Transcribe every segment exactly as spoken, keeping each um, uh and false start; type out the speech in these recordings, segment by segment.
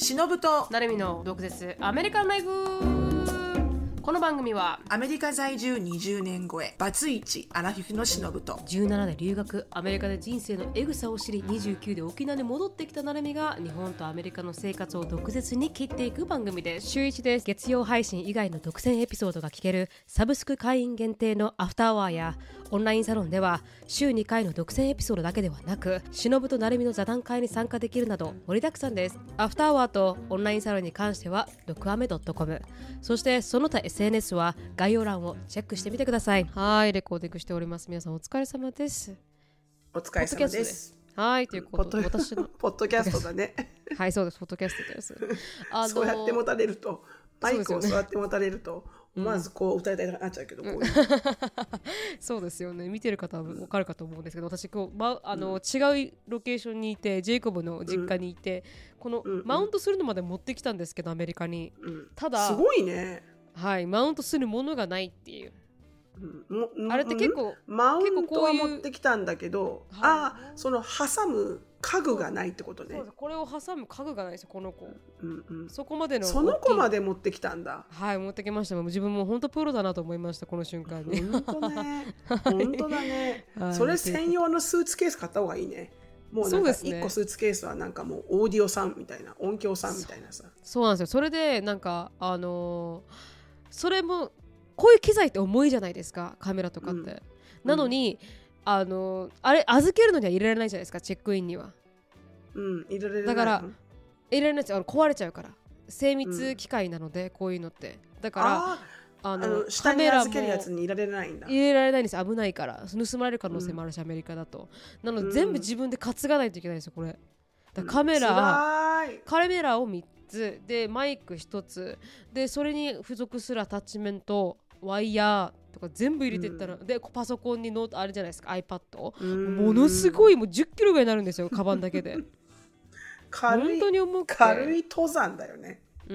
しのぶとなるみの毒舌アメリカンライフ。この番組はアメリカ在住にじゅうねん超えバツイチアラフィフのしのぶとじゅうななで留学、アメリカで人生のエグさを知りにじゅうきゅうで沖縄に戻ってきたなるみが日本とアメリカの生活を毒舌に切っていく番組です。週いちです。月曜配信以外の独占エピソードが聞けるサブスク会員限定のアフターアワーやオンラインサロンでは週にかいの独占エピソードだけではなく、しのぶとなるみの座談会に参加できるなど盛りだくさんです。アフターアワーとオンラインサロンに関してはドクアメドットコム、そしてその他 エスエヌエス は概要欄をチェックしてみてください。はい、レコーディングしております。皆さんお疲れ様です。 お疲れ様です。 はい、ということで私のポッドキャストだね。 はい、そうです、ポッドキャストです。あのそうやって持たれると、マイクをそうやって持たれると、思わずこう歌いたいなっちゃうけど、うん、こういうそうですよね。見てる方は分かるかと思うんですけど、私こう、ま、あの、うん、違うロケーションにいて、ジェイコブの実家にいて、うん、この、うん、マウントするのまで持ってきたんですけど、アメリカに、うん、ただすごいね。 はい、マウントするものがないっていう、 うん、 あれって結構マウントは持ってきたんだけど、はい、あその挟む家具がないってことね。 そうです、これを挟む家具がないですよ、この子、 うんうん、 そこまでのその子まで持ってきたんだ。 はい、持ってきました。もう自分も本当プロだなと思いました、この瞬間に。 本当ね本当だね、はい、それ専用のスーツケース買った方がいいね。もうなんかいっこスーツケースはなんかもうオーディオさんみたいな、音響さんみたいなさ。 そ, そうなんですよ。それでなんかあのー、それもこういう機材って重いじゃないですか、カメラとかって、うん、なのに、うん、あのー、あれ預けるのには入れられないじゃないですか、チェックインには。 うん、入れられない。 だから入れられないですよ、あの壊れちゃうから、精密機械なので、うん、こういうのってだからああの下に預けるやつに入れられないんだ。 入れられないんです、危ないから。盗まれる可能性もあるし、うん、アメリカだと。なので、うん、全部自分で担がないといけないんですよ、これ。だからカメラ、うん、カメラをみっつでマイクひとつで、それに付属するアタッチメント、ワイヤーとか全部入れてったら、うん、でパソコンにノートあれじゃないですか、 iPad、うん、ものすごいもうじゅっキロぐらいになるんですよ、カバンだけで。 軽い、本当に重くて軽い登山だよね。 うん、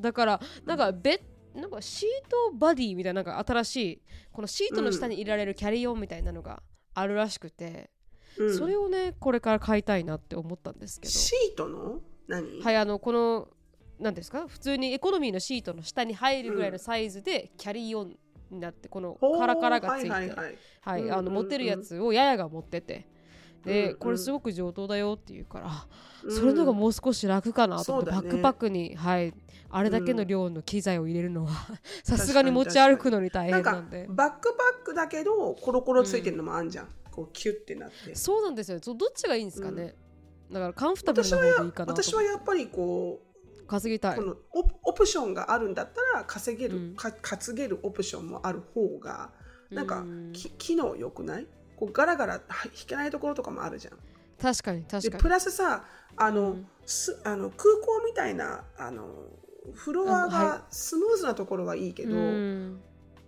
だからなんかベなんかシートバディみたいな、なんか新しいこのシートの下に入れられるキャリーオンみたいなのがあるらしくて、うん、それをねこれから買いたいなって思ったんですけど。 シートの何？ はい、あのこの何ですか、普通にエコノミーのシートの下に入るぐらいのサイズでキャリーオンになって、このカラカラがついて、はいはいはい、はい、あの持ってるやつをややが持ってて、で、うんうん、これすごく上等だよって言うから、うん、それのがもう少し楽かなと思って、ね、バックパックに、はい、あれだけの量の機材を入れるのはさすがに持ち歩くのに大変なんで。 なんかバックパックだけどコロコロついてるのもあんじゃん、うん、こうキュッてなって。 そうなんですよ。どっちがいいんですかね、うん、だからカンフタブルな方がいいかなと。 私はやっぱりこう稼ぎたい、 この オ, オプションがあるんだったら稼げる、うん、か稼げるオプションもある方がなんか、うん、機能良くない？こうガラガラ引けないところとかもあるじゃん。 確かに確かに。 でプラスさあの、うん、すあの空港みたいなあのフロアがスムーズなところはいいけど、はい、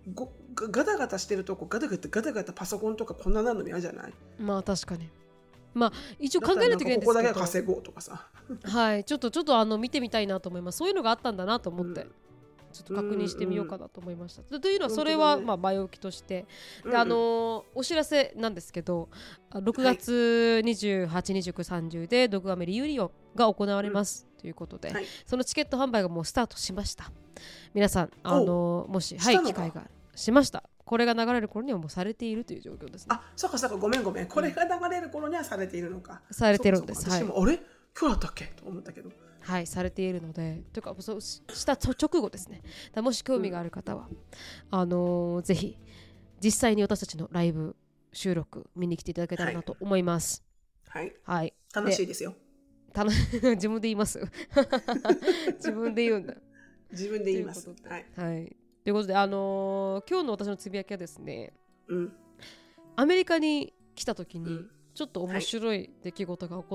ごガタガタしてるとこガタガタガタガタパソコンとかこんななの嫌じゃない？ まあ確かに。まあ一応考えないといけないんですけど、ここだけは稼ごうとかさはいちょっとちょっとあの見てみたいなと思います。そういうのがあったんだなと思って、うん、ちょっと確認してみようかなと思いました、うんうん、というのはそれはまあ前置きとして、であのー、お知らせなんですけど、ろくがつにじゅうはち、にじゅうく、さんじゅうでドクアメリユニオンが行われます、うん、ということで、はい、そのチケット販売がもうスタートしました。皆さんあのー、もし、はい、機会がしました。これが流れる頃にはもうされているという状況ですね。 あ、そうかそうか、ごめんごめん、これが流れる頃にはされているのか、 うん、されてるんです。 私も、はい、あれ今日だったっけと思ったけど、 はい、されているので、というかそうした直後ですね。だもし興味がある方は、うん、あのー、ぜひ実際に私たちのライブ収録見に来ていただけたらなと思います。 はい、 はい、 楽しいですよ。 楽自分で言います自分で言うんだ。 自分で言います。ということで、 はいはい、ということで、あのー、今日の私のつぶやきはですね、 うん、 アメリカに来た時にちょっと面白い出来事が起こって、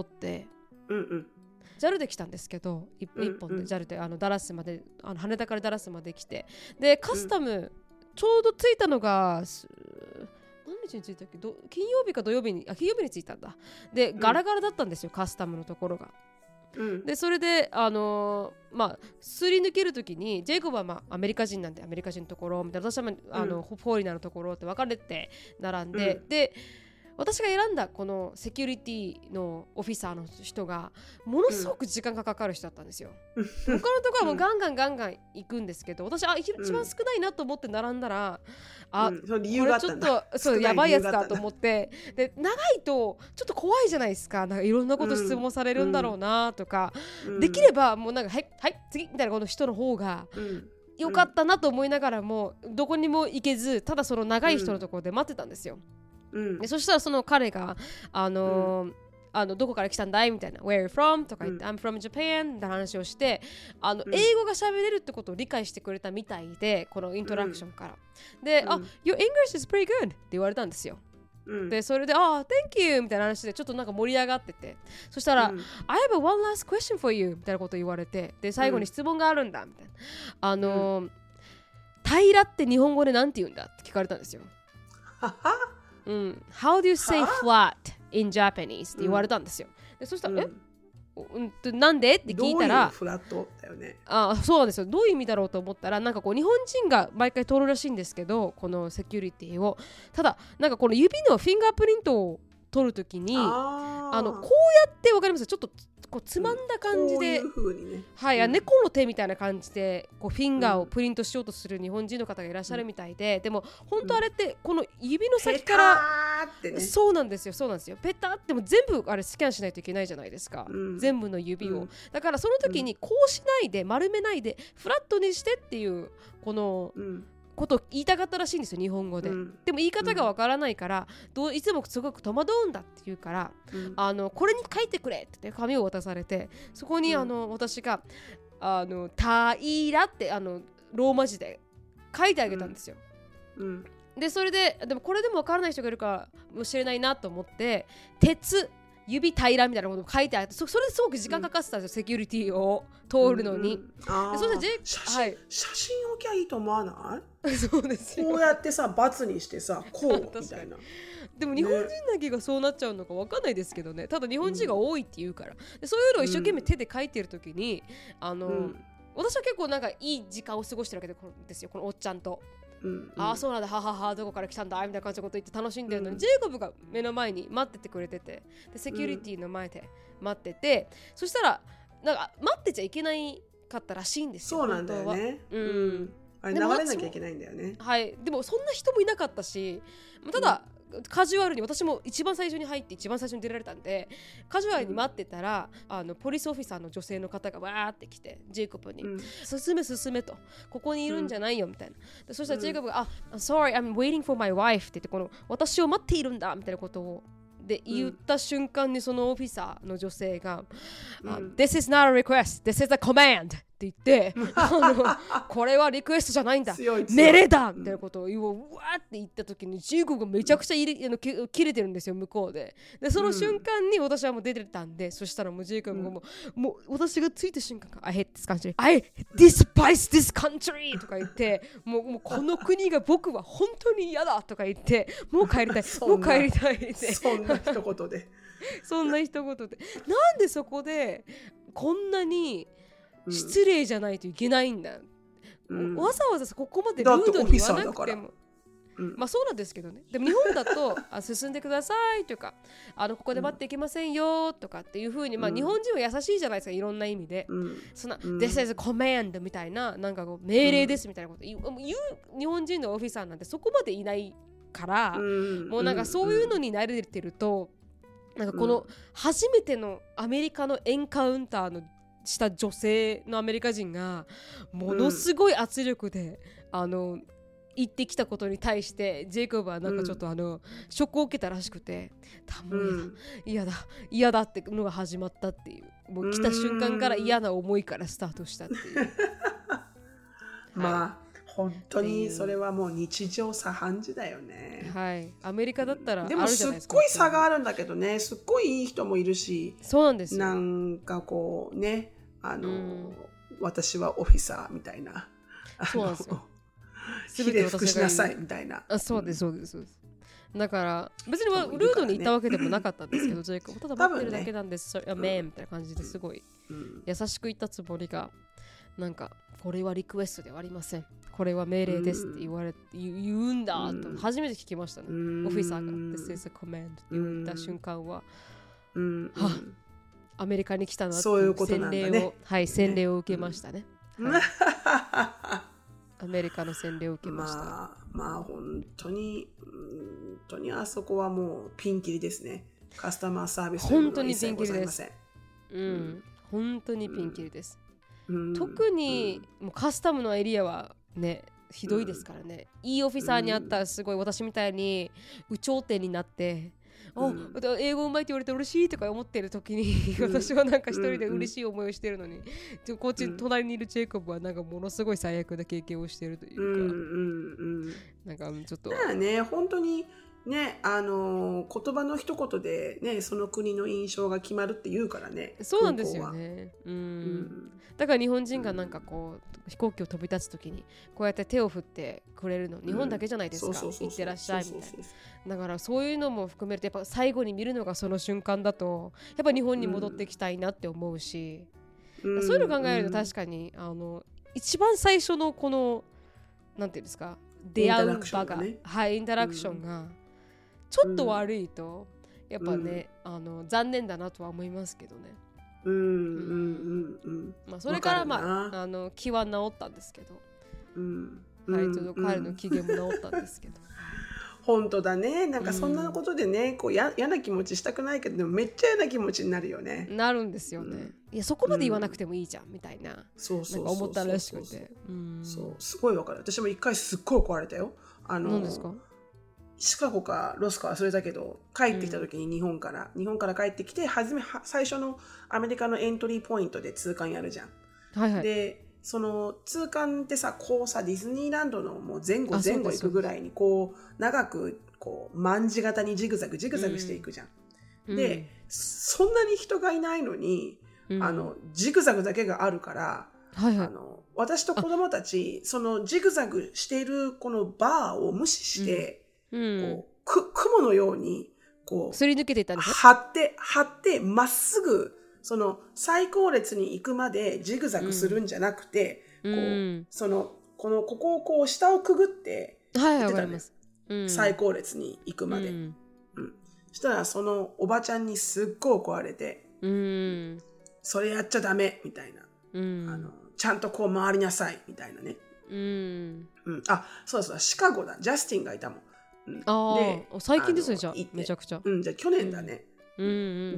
はい、うんうん、 ジャル で来たんですけど、一本で ジャル であのダラスまで、あの羽田からダラスまで来て、でカスタム、うん、ちょうど着いたのが何日に着いたっけ、ど金曜日か土曜日に、あ金曜日に着いたんだ。でガラガラだったんですよ、カスタムのところが。うん、でそれで、あのーまあ、すり抜けるときにジェイコブは、まあ、アメリカ人なんでアメリカ人のところみたいな、私は、あの、うん、フォーリナーのところって分かれて並んで、うん、で私が選んだこのセキュリティのオフィサーの人がものすごく時間がかかる人だったんですよ、うん、他のところはもうガンガンガンガン行くんですけど、私あ一番少ないなと思って並んだら、うん、あ、うん、これちょっとそうやばいやつだと思って、で長いとちょっと怖いじゃないですか。なんかいろんなこと質問されるんだろうなとか、うん、できればもうなんかはいはい次みたいなこの人の方が、うんよかったなと思いながらも、うん、どこにも行けず、ただその長い人のところで待ってたんですよ、うん、でそしたらその彼があのーうん、あのどこから来たんだいみたいな Where are you from? とか言って、うん、I'm from Japan って話をしてあの、うん、英語が喋れるってことを理解してくれたみたいで、このイントラクションから、うん、で、うん、あ Your English is pretty good って言われたんですよ、うん、でそれであ、oh, Thank you みたいな話でちょっとなんか盛り上がってて、そしたら、うん、I have a one last question for you みたいなこと言われて、で最後に質問があるんだみたいな、あのーうん、平って日本語でなんて言うんだって聞かれたんですようん、How do you say flat in Japanese って言われたんですよ、でそしたら、うん、えうん、なんでって聞いたら、 どういうフラットだよね。 あ、そうなんですよ。どういう意味だろうと思ったら、なんかこう日本人が毎回通るらしいんですけど、このセキュリティを、ただなんかこの指のフィンガープリントを取るときに、ああのこうやってわかりますか、ちょっとこうつまんだ感じで、 うん、こういう風にね、 はい、うん、猫の手みたいな感じでこうフィンガーをプリントしようとする日本人の方がいらっしゃるみたいで、うん、でも本当あれってこの指の先から、うんね、そうなんですよ、そうなんですよ、ペタっても全部あれスキャンしないといけないじゃないですか、うん、全部の指を、うん、だからその時にこうしないで丸めないでフラットにしてっていうこの、うんことを言いたかったらしいんですよ、日本語で、うん、でも言い方がわからないから、うん、どういつもすごく戸惑うんだって言うから、うん、あのこれに書いてくれって言って紙を渡されて、そこにあの、うん、私があのタイラってあのローマ字で書いてあげたんですよ、うんうん、でそれででもこれでもわからない人がいるかもしれないなと思って鉄指平らみたいなことを書いてあって、 そ, それですごく時間かかってたんですよ、うん、セキュリティを通るのに、うんうん、でそして写真、はい、写真置きゃいいと思わない？ そうですよ、 こうやってさバツにしてさこうみたいなでも日本人だけがそうなっちゃうのか分かんないですけどね、ただ日本人が多いって言うから、でそういうのを一生懸命手で書いてる時に、うん、あの、うん、私は結構なんかいい時間を過ごしてるわけですよ、このおっちゃんと、うんうん、ああそうなんだ、はははどこから来たんだみたいな感じのこと言って楽しんでるのに、うん、ジェイコブが目の前に待っててくれてて、でセキュリティの前で待ってて、うん、そしたらなんか待ってちゃいけないかったらしいんですよ。 そうなんだよね、うんうん、あれ流れなきゃいけないんだよね。 はい、でもそんな人もいなかったし、ただ、うん、カジュアルに私も一番最初に入って一番最初に出られたんでカジュアルに待ってたら、うん、あのポリスオフィサーの女性の方がわーって来てジェイコブに、うん、進め進めと、ここにいるんじゃないよみたいな、でそしたらジェイコブが、うん、あ sorry I'm waiting for my wife って言って、この私を待っているんだみたいなことをで言った瞬間に、そのオフィサーの女性が、うん、This is not a request, this is a command って言ってあのこれはリクエストじゃないんだ、命令だみたいなことを言う、うん、わーって言った時にジェイコブがめちゃくちゃいれあの切れてるんですよ、向こうで。でその瞬間に私はもう出てたんで、うん、そしたらもうジェイコブがもう、うん、もう私がついた瞬間から I hate this country I despise this country とか言ってもう、もうこの国が僕は本当に嫌だとか言ってもう帰りたいもう帰りたいってそんな一言でそんな一言でなんでそこでこんなに失礼じゃないといけないんだ、うん、わざわざここまでルードに言わなくても、うん、まあそうなんですけどね。でも日本だとあ進んでくださいとかあのここで待っていけませんよとかっていう風に、うん、まあ日本人は優しいじゃないですか、いろんな意味で、うん、そんな、うん、This is a command みたいな、なんかこう命令ですみたいなこと言う、うん、言う日本人のオフィサーなんてそこまでいないから、うん、もうなんかそういうのに慣れてると、なんかこの初めてのアメリカのエンカウンターのした女性のアメリカ人がものすごい圧力で、うん、あの言ってきたことに対してジェイコブはなんかちょっとあの、うん、ショックを受けたらしくて、多分嫌だ嫌だってのが始まったっていう、もう来た瞬間から嫌な思いからスタートしたっていう、 まあ、はい、本当にそれはもう日常茶飯事だよね。 はい、アメリカだったらあるじゃないですか。でもすっごい差があるんだけどね、すっごいいい人もいるし、 そうなんですよ。 なんかこうね、あの、うん、私はオフィサーみたいな、 そうなんですよ。 ひれ伏しなさいみたいな。 あ、そうですそうですそうです。だから別にルードに行ったわけでもなかったんですけど、ジェイコブただ待ってるだけなんです、それはメンみたいな感じですごい優しく言ったつもりが、 なんかこれはリクエストではありません、これは命令ですって言われ、うん、言うんだと初めて聞きましたね、うん、オフィサーが This is a command って言った瞬間は、うん、はアメリカに来たなっていう洗礼を、ね、はい、洗礼を受けましたね、うんはい、アメリカの洗礼を受けました。 まあ、まあ本当に本当にあそこはもうピンキリですね。カスタマーサービスというものは一切ございません。うん、 本当にピンキリです、うん、特に、うん、もうカスタムのエリアはねひどいですからね、うん、いいオフィサーにあったらすごい私みたいに有頂天になって、うん、英語うまいって言われて嬉しいとか思ってる時に、うん、私はなんか一人で嬉しい思いをしてるのに、うん、こっち隣にいるジェイコブはなんかものすごい最悪な経験をしているというか、うんうんうん、なんかちょっとだからね本当にね、あのー、言葉の一言で、ね、その国の印象が決まるって言うからね。 そうなんですよね、うんうん、だから日本人がなんかこう、うん、飛行機を飛び立つ時にこうやって手を振ってくれるの日本だけじゃないですか、行ってらっしゃいみたいな。だからそういうのも含めるとやっぱ最後に見るのがその瞬間だとやっぱ日本に戻ってきたいなって思うし、うん、そういうの考えると確かに、うん、あの一番最初のこのなんていうんですか出会う場が、ね、はい、インタラクションが、うんちょっと悪いと、うん、やっぱね、うん、あの残念だなとは思いますけどね。うんうんうんうん。まあそれからまああの気は治ったんですけど、うん、はい、ちょっと彼の機嫌も治ったんですけど。 本当だね。なんかそんなことでね、こうや嫌な気持ちしたくないけど、でもめっちゃ嫌な気持ちになるよね。 なるんですよね。うん、いやそこまで言わなくてもいいじゃん、うん、みたいな。そうそうそうそう。なんか思ったらしくて。 そうすごいわかる。私も一回すっごい怒られたよ。あの。 何ですか？ シカゴかロスか忘れたけど帰ってきた時に日本から、うん、日本から帰ってきて初め最初のアメリカのエントリーポイントで通関やるじゃん、はいはい、でその通関ってさこうさディズニーランドのもう前後前後行くぐらいにこう長くこう卍型にジグザグジグザグしていくじゃん、うん、で、うん、そんなに人がいないのに、うん、あのジグザグだけがあるから、はいはい、あの私と子供たちそのジグザグしているこのバーを無視して、うんうん、こうく雲のようにこうすり抜けていったんですね。 張って張ってまっすぐその最高列に行くまでジグザグするんじゃなくて、うん、こうそのこのここをこう下をくぐってはいわかります、 うん、最高列に行くまで、うんうん、そしたらそのおばちゃんにすっごい怒られて、うん、それやっちゃダメみたいな、うん、あのちゃんとこう回りなさいみたいなね、うんうん、あそうそうシカゴだジャスティンがいたもん。 あで最近ですねじゃあめちゃくちゃ、 うん、じゃあ去年だね、うんうん、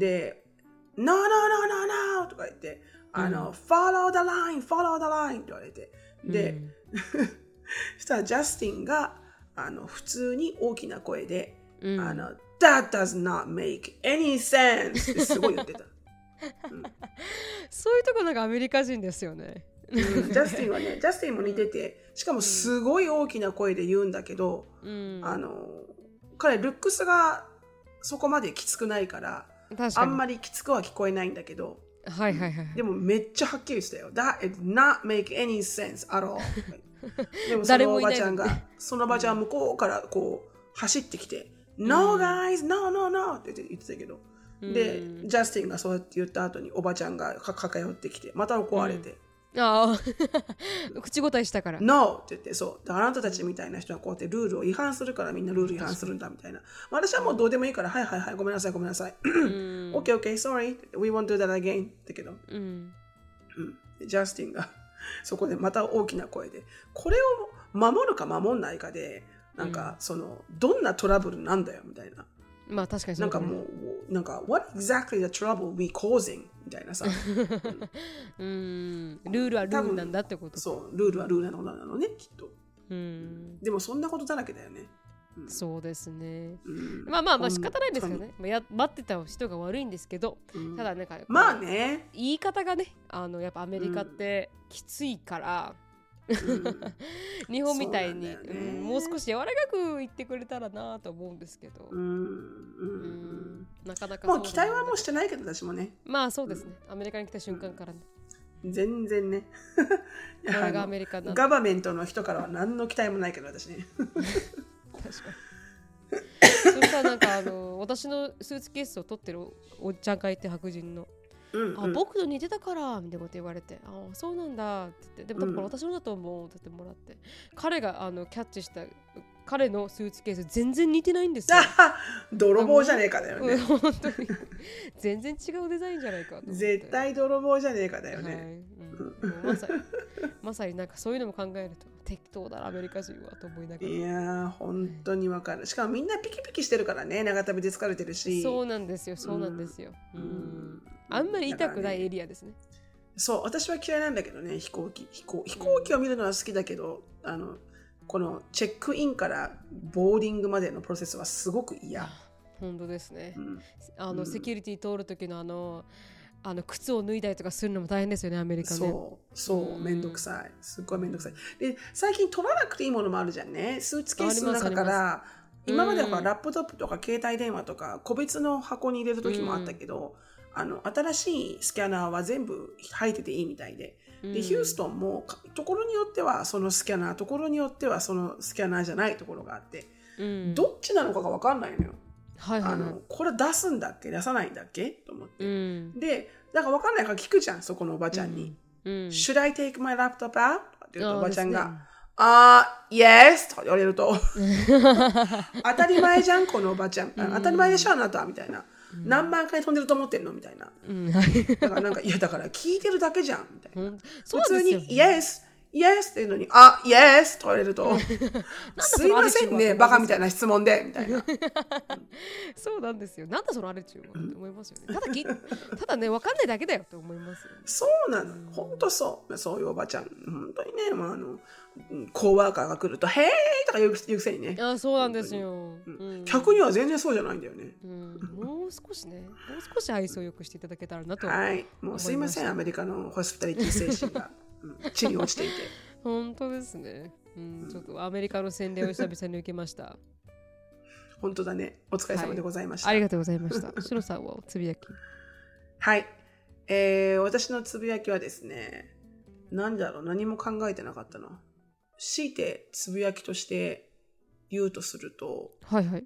で No no no no no とか言ってあの、うん、Follow the line follow the line って言われてで、うん、そしたらジャスティンがあの普通に大きな声で、うん、あの That does not make any sense ってすごい言ってた、 うん、そういうとこなんかアメリカ人ですよねうん、ジャスティンはねジャスティンも似ててしかもすごい大きな声で言うんだけど、うん、あの彼ルックスがそこまできつくないからあんまりきつくは聞こえないんだけど、 はいはいはい、 でもめっちゃはっきりしたよ That did not make any sense at all でもそのおばちゃんがそのおばちゃん向こうからこう走ってきて、うん、No guys no no no って言ってたけど、うん、でジャスティンがそうやって言った後におばちゃんが駆け寄ってきてまた怒られて、うんああ口答えしたから No って言ってそうあなたたちみたいな人はこうやってルールを違反するからみんなルール違反するんだみたいな、まあ、私はもうどうでもいいからはいはいはいごめんなさいごめんなさい OK OK sorry we won't do that again だけど、うんうん、ジャスティンがそこでまた大きな声でこれを守るか守んないかでなんかそのどんなトラブルなんだよみたいなまあ確かになんかもうなんか What exactly the trouble we causing みたいなさ、 うん、ルールはルールなんだってことそうルールはルールなのなのねきっと、うん、でもそんなことだらけだよね、 うん、そうですね、うん、まあまあまあ仕方ないですよね、まあ、や待ってた人が悪いんですけど、うん、ただなんかまあね言い方がねあのやっぱアメリカってきついから、うん、日本みたいにう、ねうん、もう少し柔らかく言ってくれたらなと思うんですけど、うんうん、なかなかもう期待はもうしてないけど私もねまあそうですね、うん、アメリカに来た瞬間からね、 うん、全然ねこれがアメリカなんガバメントの人からは何の期待もないけど私ね確かにそれさなんかあの私のスーツケースを取ってるおっちゃんがいて白人のうんうん、 あ僕と似てたからみたいなこと言われて、あそうなんだって言って、でも多分これ私のだと思うって言ってもらって、うん、彼があのキャッチした彼のスーツケース全然似てないんですよ。 泥棒じゃねえかだよね。 本当に全然違うデザインじゃないかと思って。 絶対泥棒じゃねえかだよね。はい、 うん、まさにまさになんかそういうのも考えると適当だなアメリカ人はと思いながら。 いや本当にわかる。しかもみんなピキピキしてるからね、長旅で疲れてるし。 そうなんですよそうなんですよ、うんうん、あんまり痛くないエリアですね。 そう私は嫌いなんだけどね、飛行機飛行飛行機を見るのは好きだけど、うん、あのこのチェックインからボーディングまでのプロセスはすごく嫌。 本当ですね、うん、あの、 うん、 セキュリティ通る時のあのあの靴を脱いだりとかするのも大変ですよねアメリカね。 そうそうめんどくさい、すっごいめんどくさい。で最近取らなくていいものもあるじゃんね。スーツケースの中から今まではラップトップとか携帯電話とか個別の箱に入れる時もあったけど、あの新しいスキャナーは全部入ってていいみたいで、でヒューストンもところによってはそのスキャナー、ところによってはそのスキャナーじゃないところがあって、うん、どっちなのかが分かんないのよ。はいはいはい、あのこれ出すんだっけ出さないんだっけと思って、うん、でだから分かんないから聞くじゃん、そこのおばちゃんに、うんうん、Should I take my laptop out? って言うとおばちゃんがあー、Yes! とか言われると当たり前じゃんこのおばちゃん、うん、当たり前でしょあなたみたいな、うん、何万回飛んでると思ってんのみたいな、うん、だからなんかいやだから聞いてるだけじゃんみたいな、うん、普通に Yes! Yes! って言うのにあ、Yes! と言われるとすいませんねバカみたいな質問でみたいなそうなんですよ。なんだそのアレチューはって思いますよね。ただきただね分かんないだけだよって思いますよ、ね、 そうなの、本当そうそういうおばちゃん本当にね、まあ、あのコーワーカーが来るとへーとか言うくせにね。 あそうなんですよ、 うん、客には全然そうじゃないんだよね、 うん、もう少しねもう少し愛想よくしていただけたらなと思いました。 はいもうすいませんアメリカのホスピタリティ精神がうん、地に落ちていて本当ですね、うん、ちょっとアメリカの洗礼を久々に受けました本当だね、お疲れ様でございました、 はい、ありがとうございました。シロさんはつぶやきはい、えー、私のつぶやきはですね、何だろう、何も考えてなかったな。強いてつぶやきとして言うとすると、 はいはい、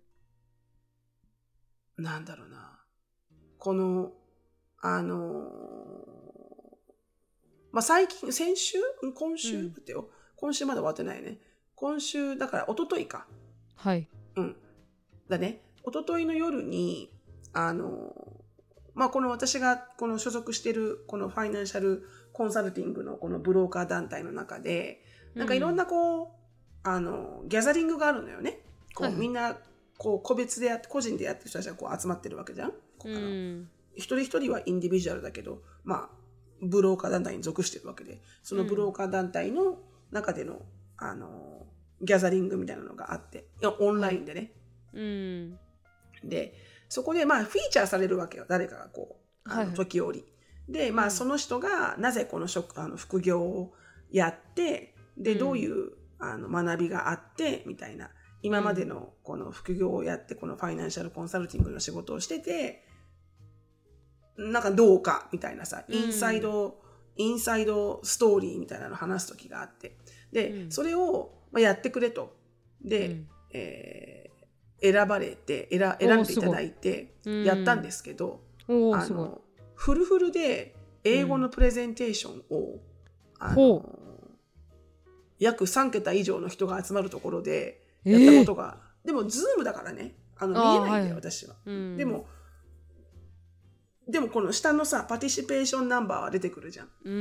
なんだろうな、このあのーまあ、最近先週今週、うん、待ってよ、今週まだ終わってないね。今週だから一昨日か、 はいうんだね、一昨日の夜にあのまあこの私がこの所属しているこのファイナンシャルコンサルティングのこのブローカー団体の中でなんかいろんなこう、うん、あのギャザリングがあるのよね。こう、はい、みんなこう個別でやって個人でやってる人たちがこう集まってるわけじゃん。ここから、うん、一人一人はインディビジュアルだけど、まあブローカー団体に属してるわけで、そのブローカー団体の中での、うん、あのギャザリングみたいなのがあって、オンラインでね、はい、うん、でそこでまあフィーチャーされるわけよ、誰かがこうあの、はい、時折で、まあ、その人がなぜこの職あの副業をやってでどういう、うん、あの学びがあってみたいな、今までのこの副業をやってこのファイナンシャルコンサルティングの仕事をしててなんかどうかみたいなさ、インサイド、うん、インサイドストーリーみたいなのを話す時があって、で、うん、それを、まあ、やってくれと。で、うん、えー、選ばれて選、選んでいただいて、やったんですけど、うん、あの、フルフルで英語のプレゼンテーションを、あの、約さん桁以上の人が集まるところでやったことが、えー、でも、ズームだからね、あの見えないんだよ、はい、私は。でも、でもこの下のさパティシペーションナンバーは出てくるじゃん、うん、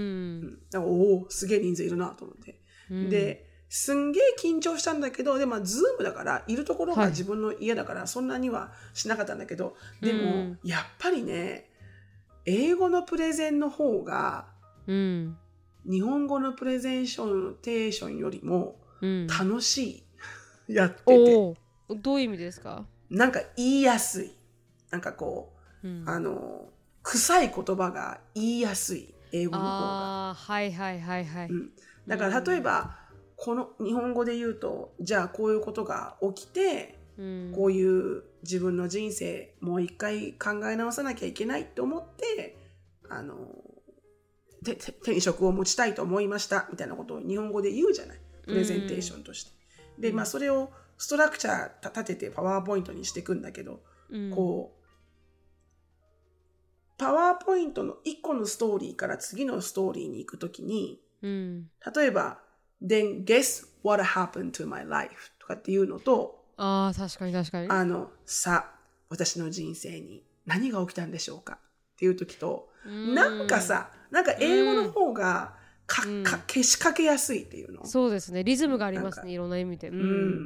だからおおすげえ人数いるなと思って、うん、ですんげえ緊張したんだけど、でもズームだからいるところが自分の家だからそんなにはしなかったんだけど、はい、でも、うん、やっぱりね英語のプレゼンの方が、うん、日本語のプレゼンテーションよりも楽しい、うん、やってて。 どういう意味ですか？ なんか言いやすい、なんかこう、うん、あの臭い言葉が言いやすい、英語の方が。 あ、はいはいはいはい、うん、 だから例えば、うん、この日本語で言うとじゃあこういうことが起きて、うん、こういう自分の人生もう一回考え直さなきゃいけないと思ってあの手手に職を持ちたいと思いましたみたいなことを日本語で言うじゃない、プレゼンテーションとして、うん、で、まあ、それをストラクチャー立ててパワーポイントにしていくんだけど、うん、こうパワーポイントのいっこのストーリーから次のストーリーに行くときに、 うん、 例えば Then guess what happened to my life とかっていうのと、 ああ確かに確かに、 あのさ私の人生に何が起きたんでしょうかっていうときと、んなんかさなんか英語の方がか、うん、かけしかけやすいっていうの。 そうですね、リズムがありますね、いろんな意味で。うん、うん、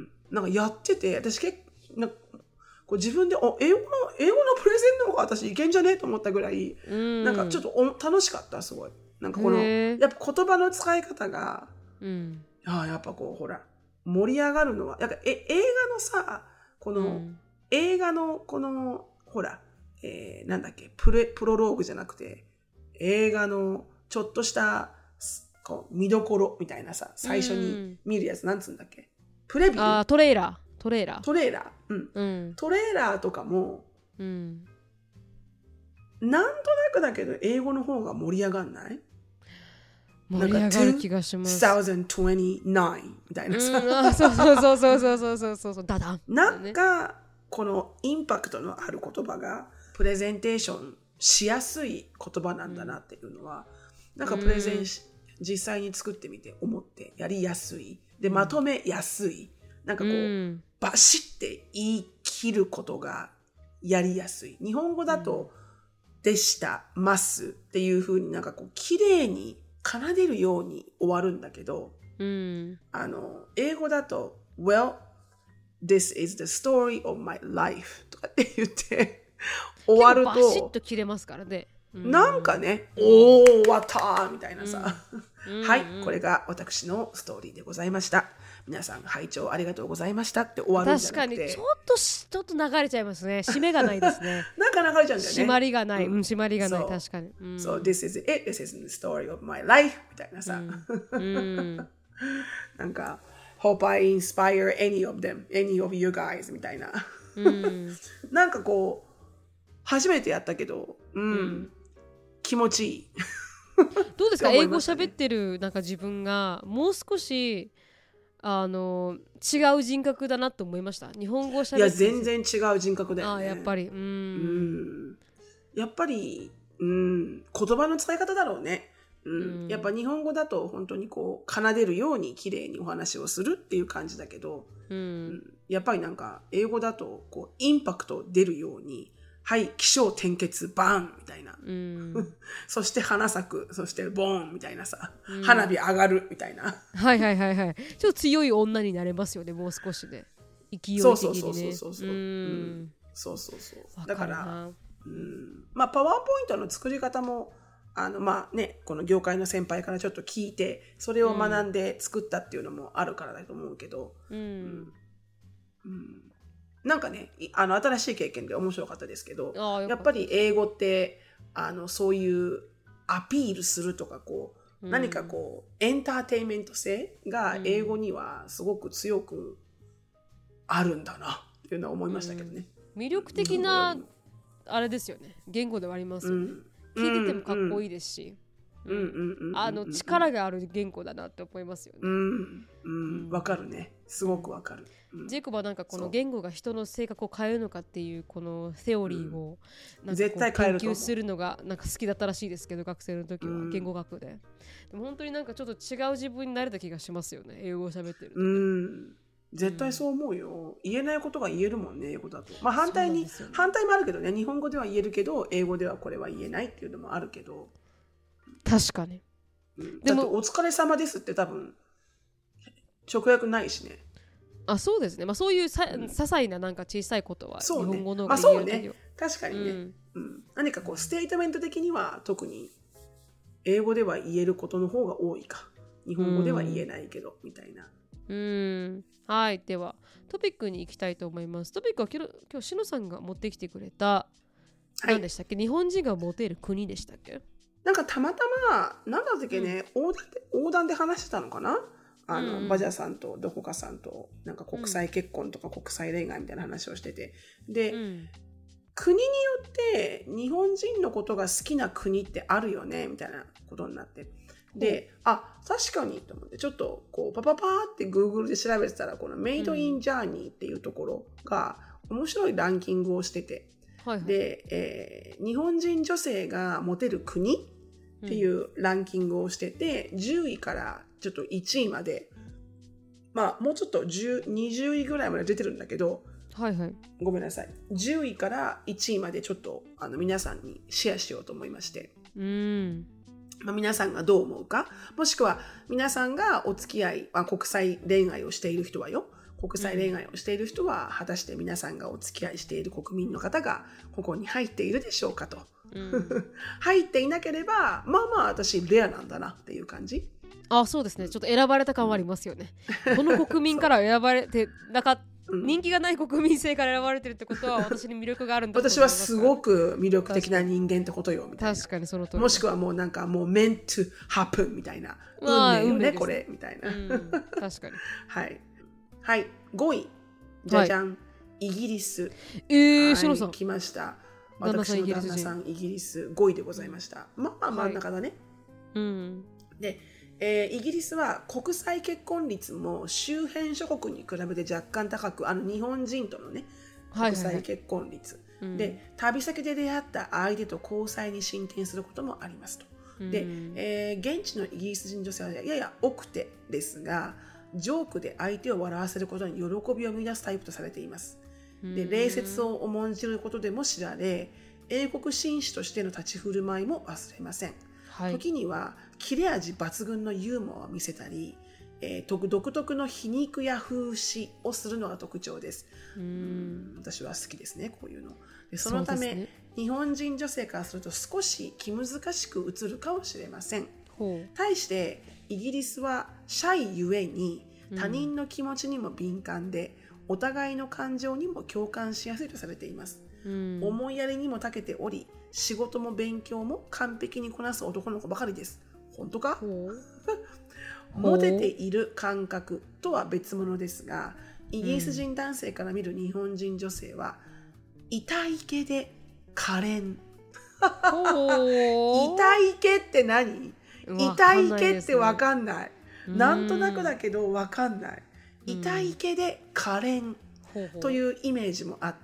なんかやってて私結構なんかこう自分でお英語の英語のプレゼンの方が私いけんじゃねえと思ったぐらい、うん、なんかちょっとお楽しかった。すごいなんかこのやっぱ言葉の使い方が、うん、あやっぱこうほら盛り上がるのはなんかえ映画のさこの、うん、映画のこのほら、えー、なんだっけプレプロローグじゃなくて映画のちょっとしたこう見どころみたいなさ最初に見るやつ、うん、なんつうんだっけプレビュー、 あトレーラートレーラートレーラー、うんうん、トレーラーとかも、うん、なんとなくだけど英語の方が盛り上がんない？ 盛り上がる気がします。 にせんにじゅうきゅうみたいなさ、 うん、あそうそうそうそうそうそうそうそうダダンなんかこのインパクトのある言葉がプレゼンテーションしやすい言葉なんだなっていうのは、うん、なんかプレゼンし、うん、実際に作ってみて思ってやりやすいでまとめやすい、なんかこう、うん、バシッて言い切ることがやりやすい。日本語だと、うん、でしたますっていう風になんかこう綺麗に奏でるように終わるんだけど、うん、あの英語だと Well, this is the story of my life とかって言って終わるとバシッと切れますからね、 うん、なんかね、うん、おー終わったみたいなさ、うん、はい、うん、これが私のストーリーでございました。皆さん拝聴ありがとうございましたって終わるんじゃなくて、 確かにちょっとちょっと流れちゃいますね。締めがないですね。 なんか流れちゃうんだよね。 締まりがない、うん、締まりがない、確かに。 そう、うん、so, this is it, this is the story of my life みたいなさ、うんうん、なんか Hope I inspire any of them, any of you guys みたいな、うん、なんかこう初めてやったけど、うんうん、気持ちいい。 どうですか、ね、英語喋ってるなんか自分がもう少しあの違う人格だなと思いました。日本語喋ってる。いや全然違う人格だよね。 あやっぱりうんうんやっぱりうん言葉の使い方だろうね、うんうん、やっぱ日本語だと本当にこう奏でるように綺麗にお話をするっていう感じだけど、うんうん、やっぱりなんか英語だとこうインパクト出るようにはい起承転結バーンみたいな、うん、そして花咲くそしてボーンみたいなさ、うん、花火上がるみたいなはいはいはいはいちょっと強い女になれますよねもう少しで勢い的にね。そうそうそうそうそう、うん、 そうそうそうだからうん、まあパワーポイントの作り方もあのまあねこの業界の先輩からちょっと聞いてそれを学んで作ったっていうのもあるからだと思うけど、うんうんうん、なんかねあの新しい経験で面白かったですけどやっぱり英語ってあのそういうアピールするとかこう、うん、何かこうエンターテインメント性が英語にはすごく強くあるんだなっていうのは思いましたけどね、 うん、魅力的なあれですよね言語ではありますよね、うん、聞いててもかっこいいですしあの力がある言語だなって思いますよね。 うんうんわかるねすごくわかる、 うん、ジェイコブはなんかこの言語が人の性格を変えるのかっていうこのセオリーをなんかこう研究するのがなんか好きだったらしいですけど学生の時は言語学で、でも本当になんかちょっと違う自分になれた気がしますよね英語を喋ってると、ね、 うん絶対そう思うよ、うん、言えないことが言えるもんね英語だと、まあ、反対に、ね、反対もあるけどね日本語では言えるけど英語ではこれは言えないっていうのもあるけど確かに、 うん、でもだってお疲れ様ですって多分直訳ないしね。 あそうですね、まあ、そういうさ、うん、些細ななんか小さいことは日本語の方が言えるけど、まあ、そうね確かにね、うんうん、何かこうステートメント的には特に英語では言えることの方が多いか日本語では言えないけど、うん、みたいな。 うんはいではトピックに行きたいと思います。トピックは今日、今日しのさんが持ってきてくれた、はい、何でしたっけ日本人がモテる国でしたっけ。 なんかたまたま何だったっけね、うん、横断で横断で話してたのかなあの、うん、バジャさんとどこかさんとなんか国際結婚とか国際恋愛みたいな話をしててで、うん、国によって日本人のことが好きな国ってあるよねみたいなことになってで、うん、あ確かにと思ってちょっとこうパパパーって Google で調べてたらこのメイドインジャーニーっていうところが面白いランキングをしてて、 はいはい、 で、えー、日本人女性がモテる国っていうランキングをしてて、うん、じゅういからちょっといちいまで、まあもうちょっとじゅう、にじゅういぐらいまで出てるんだけど、 はいはい、 ごめんなさい、じゅういからいちいまでちょっとあの皆さんにシェアしようと思いまして、 うん、 まあ、皆さんがどう思うか、もしくは皆さんがお付き合い、まあ、国際恋愛をしている人はよ、国際恋愛をしている人は果たして皆さんがお付き合いしている国民の方がここに入っているでしょうかと、うん、入っていなければまあまあ私レアなんだなっていう感じ。 あ、そうですね、ちょっと選ばれた感はありますよね。この国民から選ばれてなかったうん、人気がない国民性から選ばれてるってことは私に魅力があるんだと思います。 私はすごく魅力的な人間ってことよみたいな。 確かにその通り。 もしくはもうなんかもう meant to happen みたいな、運命よねこれみたいな、うん、 確かにはいはい。ごいじゃじゃん、はい、イギリス。 えー、シはい、 ロさん来ました。私の旦那さんイギリスごいでございました。まあ真ん中だね、 はい、うん、 でえー、イギリスは国際結婚率も周辺諸国に比べて若干高く、あの日本人とのね国際結婚率、はいはいはい、で旅先で出会った相手と交際に進展することもありますと。で、うん、えー、現地のイギリス人女性はやや多くてですが、ジョークで相手を笑わせることに喜びを見出すタイプとされています。で、礼節を重んじることでも知られ、英国紳士としての立ち振る舞いも忘れません。はい、時には切れ味抜群のユーモアを見せたり、えー、独特の皮肉や風刺をするのが特徴です。うーん、私は好きですね、こういうの。でそのため、ね、日本人女性からすると少し気難しく映るかもしれません。対してイギリスはシャイゆえに他人の気持ちにも敏感で、うん、お互いの感情にも共感しやすいとされています。うん、思いやりにも長けており、仕事も勉強も完璧にこなす男の子ばかりです。本当か？モテている感覚とは別物ですが、イギリス人男性から見る日本人女性は、うん、痛いけで可憐。痛いけって何？痛いけって分かんない。なんとなくだけど分かんない。痛いけで可憐というイメージもあって、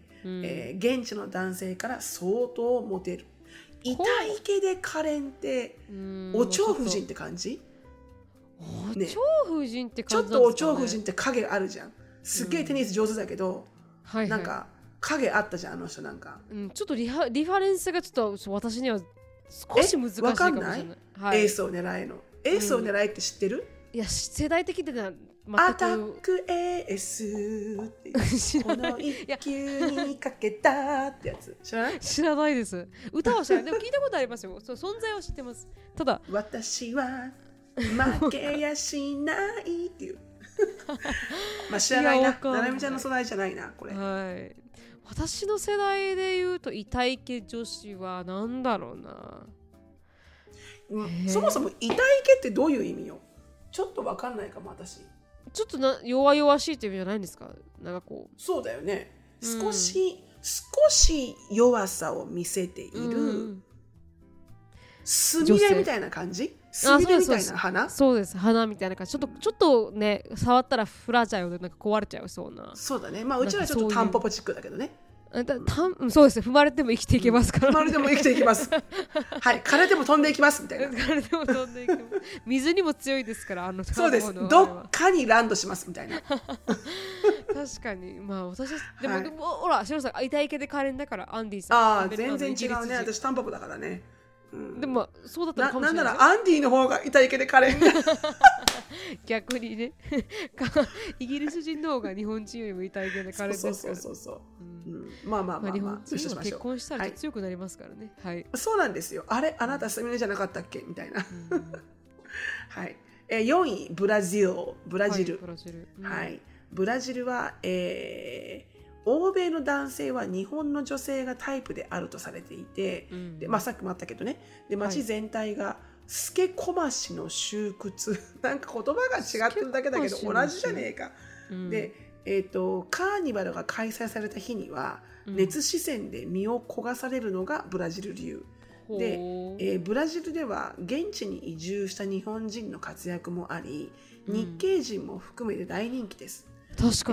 うんえー、現地の男性から相当モテる。痛いけで可憐ってお蝶夫人って感じ？ お蝶夫人って感じなんですかね。 ちょっとお蝶夫人って影あるじゃん。すっげえテニス上手だけど、うんはいはい、なんか影あったじゃんあの人なんか、 うん、ちょっとリハリファレンスがちょっと私には少し難しいかもしれない。わかんない、 はい、エースを狙えのエースを狙えって知ってる？ うん、いや世代的ではアタックエースってこの一球にかけたってやつ知らない？ 知らないです。歌は知らない。でも聞いたことありますよ。そう存在は知ってます。ただ私は負けやしないっていうまあ知らないな。ななみちゃんの世代じゃないなこれ。 はい。私の世代で言うと痛い系女子はなんだろうな。 そもそも痛い系ってどういう意味よ？ちょっと分かんないかも私。 ちょっとな弱々しいって意味じゃないんですか？なんかこうそうだよね。少し、うん、少し弱さを見せている、うん、スミレみたいな感じ？スミレみたいな花？ そうです、花みたいな感じ。ちょっとちょっとね触ったらフラジャイルでなんか壊れちゃうそうな。 そうだね。まあうちらはちょっとタンポポチックだけどね。 たたんそうですね。踏まれても生きていけますから、ね、 踏まれても生きていきますはい枯れても飛んでいきますみたいな。 枯れても飛んでいきます水にも強いですからあのそうです。どっかにランドしますみたいな確かにまあ私でも、はい、でもほらシロさん痛い系で可憐だからアンディさんああ全然違うね。私タンポポだからね、 うん、でもそうだったらかもしれない。 な, なんならアンディの方が痛い系で可憐逆にねイギリス人の方が日本人よりも痛い系で可憐ですから。 そうそうそうそう、うんうん、まあまあまあまあ、 日本人は結婚したら強くなりますからね、はいはい、 そうなんですよ。あれあなたスミレじゃなかったっけみたいな、うん、はい、えー、よんいブラジルブラジル、はい、ブラジル、うんはい、ブラジルは、えー欧米の男性は日本の女性がタイプであるとされていて、うんでまあ、さっきもあったけどね、で街全体がスケコマシの収屈なんか言葉が違ってるだけだけど同じじゃねえか、うん、で、えーと、カーニバルが開催された日には、うん、熱視線で身を焦がされるのがブラジル流で、えー、ブラジルでは現地に移住した日本人の活躍もあり、日系人も含めて大人気です。 確かに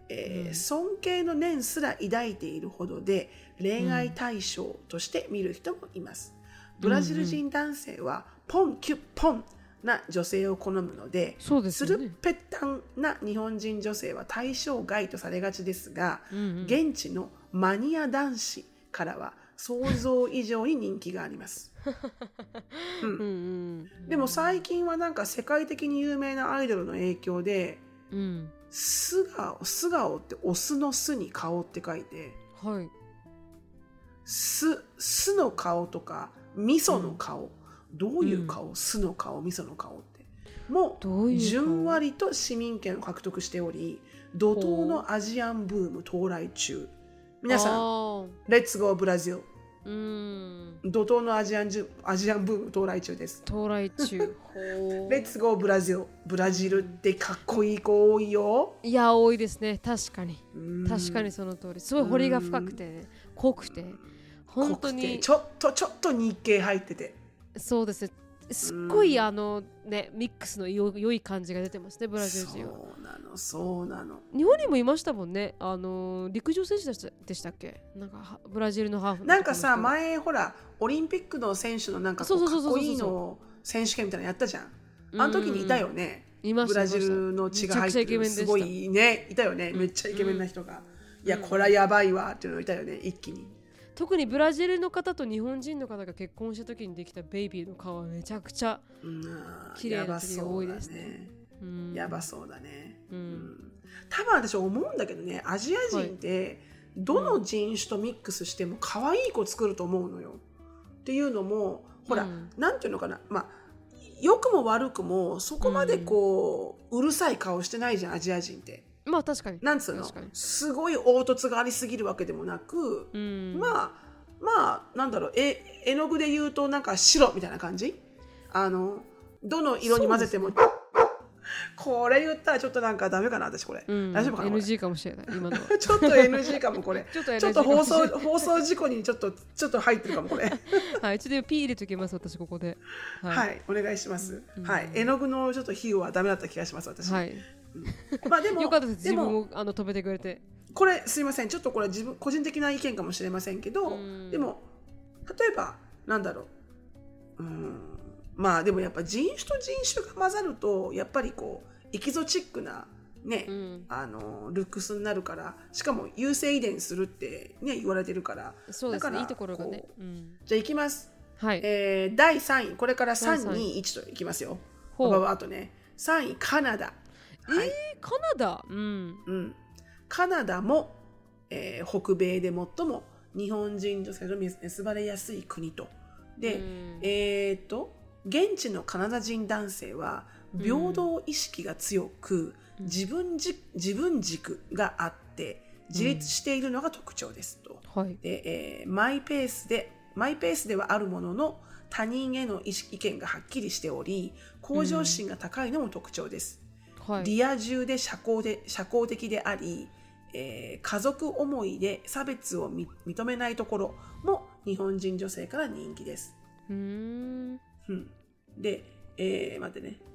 えーうん尊敬の念すら抱いているほどで恋愛対象として見る人もいます。ブラジル人男性はポンキュッポンな女性を好むので、 そうですよねスルッペッタンな日本人女性は対象外とされがちですが、 うんうん現地のマニア男子からは想像以上に人気があります。うんうんうんでも最近はなんか世界的に有名なアイドルの影響で、 うん素顔、素顔ってオスの巣に顔って書いて、 はい巣、巣の顔とか味噌の顔、どういう顔、巣の顔、味噌の顔ってもうどういう顔じゅんわりと市民権を獲得しており、怒涛のアジアンブーム到来中。皆さん、 んレッツゴーブラジル。 うん怒涛のアジアンジュアジアンブーム到来中です。 到来中ほうレッツゴーブラジル。ブラジルってかっこいい子多いよ。 いや多いですね。確かにうん確かにその通り。すごい彫りが深くて、ね、濃くて本当濃くてにちょっとちょっと日系入ってて、 そうですね。すっごいあのねミックスの良良い感じが出てますね、ブラジル人は。 そうなのそうなの。 日本にもいましたもんね。あの陸上選手でしたでしたっけ？なんかはブラジルのハーフのなんかさ男の人前ほらオリンピックの選手のなんかこそううそうそうそうそうかっこいいの選手権みたいなのやったじゃん。あの時にいたよね。 いましたブラジルの血が入ってるすごいねいたよね。めっちゃイケメンな人が、いやこれはやばいわっていうのいたよね一気に。 特にブラジルの方と日本人の方が結婚した時にできたベイビーの顔はめちゃくちゃうん綺麗な時が多いですね。うんやばそうだね。 うんうん多分私思うんだけどね、アジア人ってどの人種とミックスしても可愛い子作ると思うのよ。っていうのもほら、 うんなんていうのかな、まあ良くも悪くもそこまでこう、うるさい顔してないじゃんアジア人って。 まあ確かに。 なんつうの確かにすごい凹凸がありすぎるわけでもなく、 うんまあまあなんだろうえ絵の具で言うとなんか白みたいな感じ。あのどの色に混ぜても、これ言ったらちょっとなんかダメかな私これ、 うん、 大丈夫かなこれエヌジー かもしれない今のはちょっと エヌジー かもこれちょっと エヌジーちょっと放かもしれない送放送事故にちょっとちょっと入ってるかもこれはいちょっとピー入れときます私ここではい、 ははい、お願いします、 うんはい絵の具のちょっと比喩はダメだった気がします私、 はいまあでもよかったです。 でも自分をあの止めてくれて。 これすいませんちょっとこれ自分個人的な意見かもしれませんけど、 うんでも例えばなんだろう、うんまあでもやっぱ人種と人種が混ざるとやっぱりこうエキゾチックなね、 うんあのルックスになるから、しかも優性遺伝するってね言われてるから、 そうですね。 だからいいところがねこ。ううんじゃあいきます、 はい。 えー、だいさんいこれからさんだいさんいにいちといきますよ。 ほうばばばあとねさんいカナダ、はいえー、カナダ。うん。 うん、カナダも、えー北米で最も日本人女性と結ばれやすい国と。で、 うんえー、と現地のカナダ人男性は平等意識が強く、 うん自分じ自分軸があって自立しているのが特徴ですと。 はい。 で、えーマイペースでマイペースではあるものの他人への意識意見がはっきりしており向上心が高いのも特徴です。 はい。 リア充で社交で社交的であり、えー家族思いで差別をみ認めないところも日本人女性から人気です。 うーん。 うん、で、えー待ってね。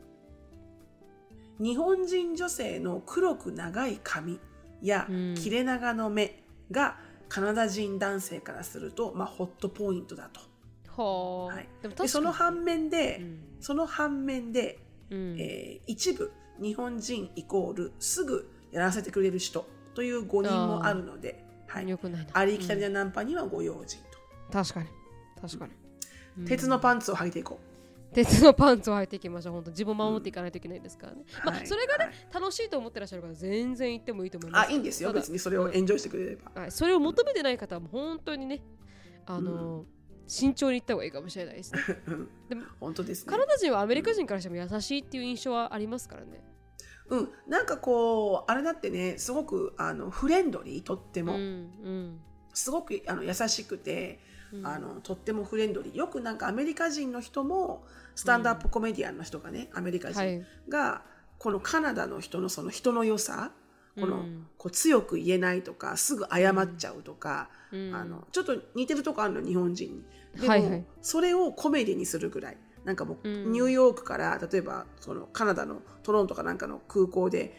日本人女性の黒く長い髪やうん切れ長の目がカナダ人男性からすると、まあ、ホットポイントだと。 はあ。 はい、 でも確かにでその反面で、 うんその反面で、 うんえー一部日本人イコールすぐやらせてくれる人という誤認もあるので、はい、 よくないな。 ありきたりなナンパにはご用心と、 確かに。確かに。うん鉄のパンツを履いていこ鉄のパンツを履いていきましょう。本当自分を守っていかないといけないですからね。 う。 まあはいそれがね、 はい楽しいと思ってらっしゃる方全然行ってもいいと思います。 あいいんですよただ別にそれをエンジョイしてくれれば、 はい、それを求めてない方は本当にね、あのー慎重に行った方がいいかもしれないですね。 うんでも本当ですねカナダ人はアメリカ人からしても優しいっていう印象はありますからね。 うん、なんかこうあれだってねすごくあのフレンドリーとっても、 うんうんすごくあの優しくて、 うんあのとってもフレンドリーよくなんかアメリカ人の人もスタンドアップコメディアンの人がね、アメリカは人いがこのカナダの人のその人の良さこの、 うんこう強く言えないとかすぐ謝っちゃうとか、 うんあのちょっと似てるとこあるの日本人にでも、 はいはいそれをコメディにするぐらいなんかもう、 うんニューヨークから例えばそのカナダのトロントかなんかの空港で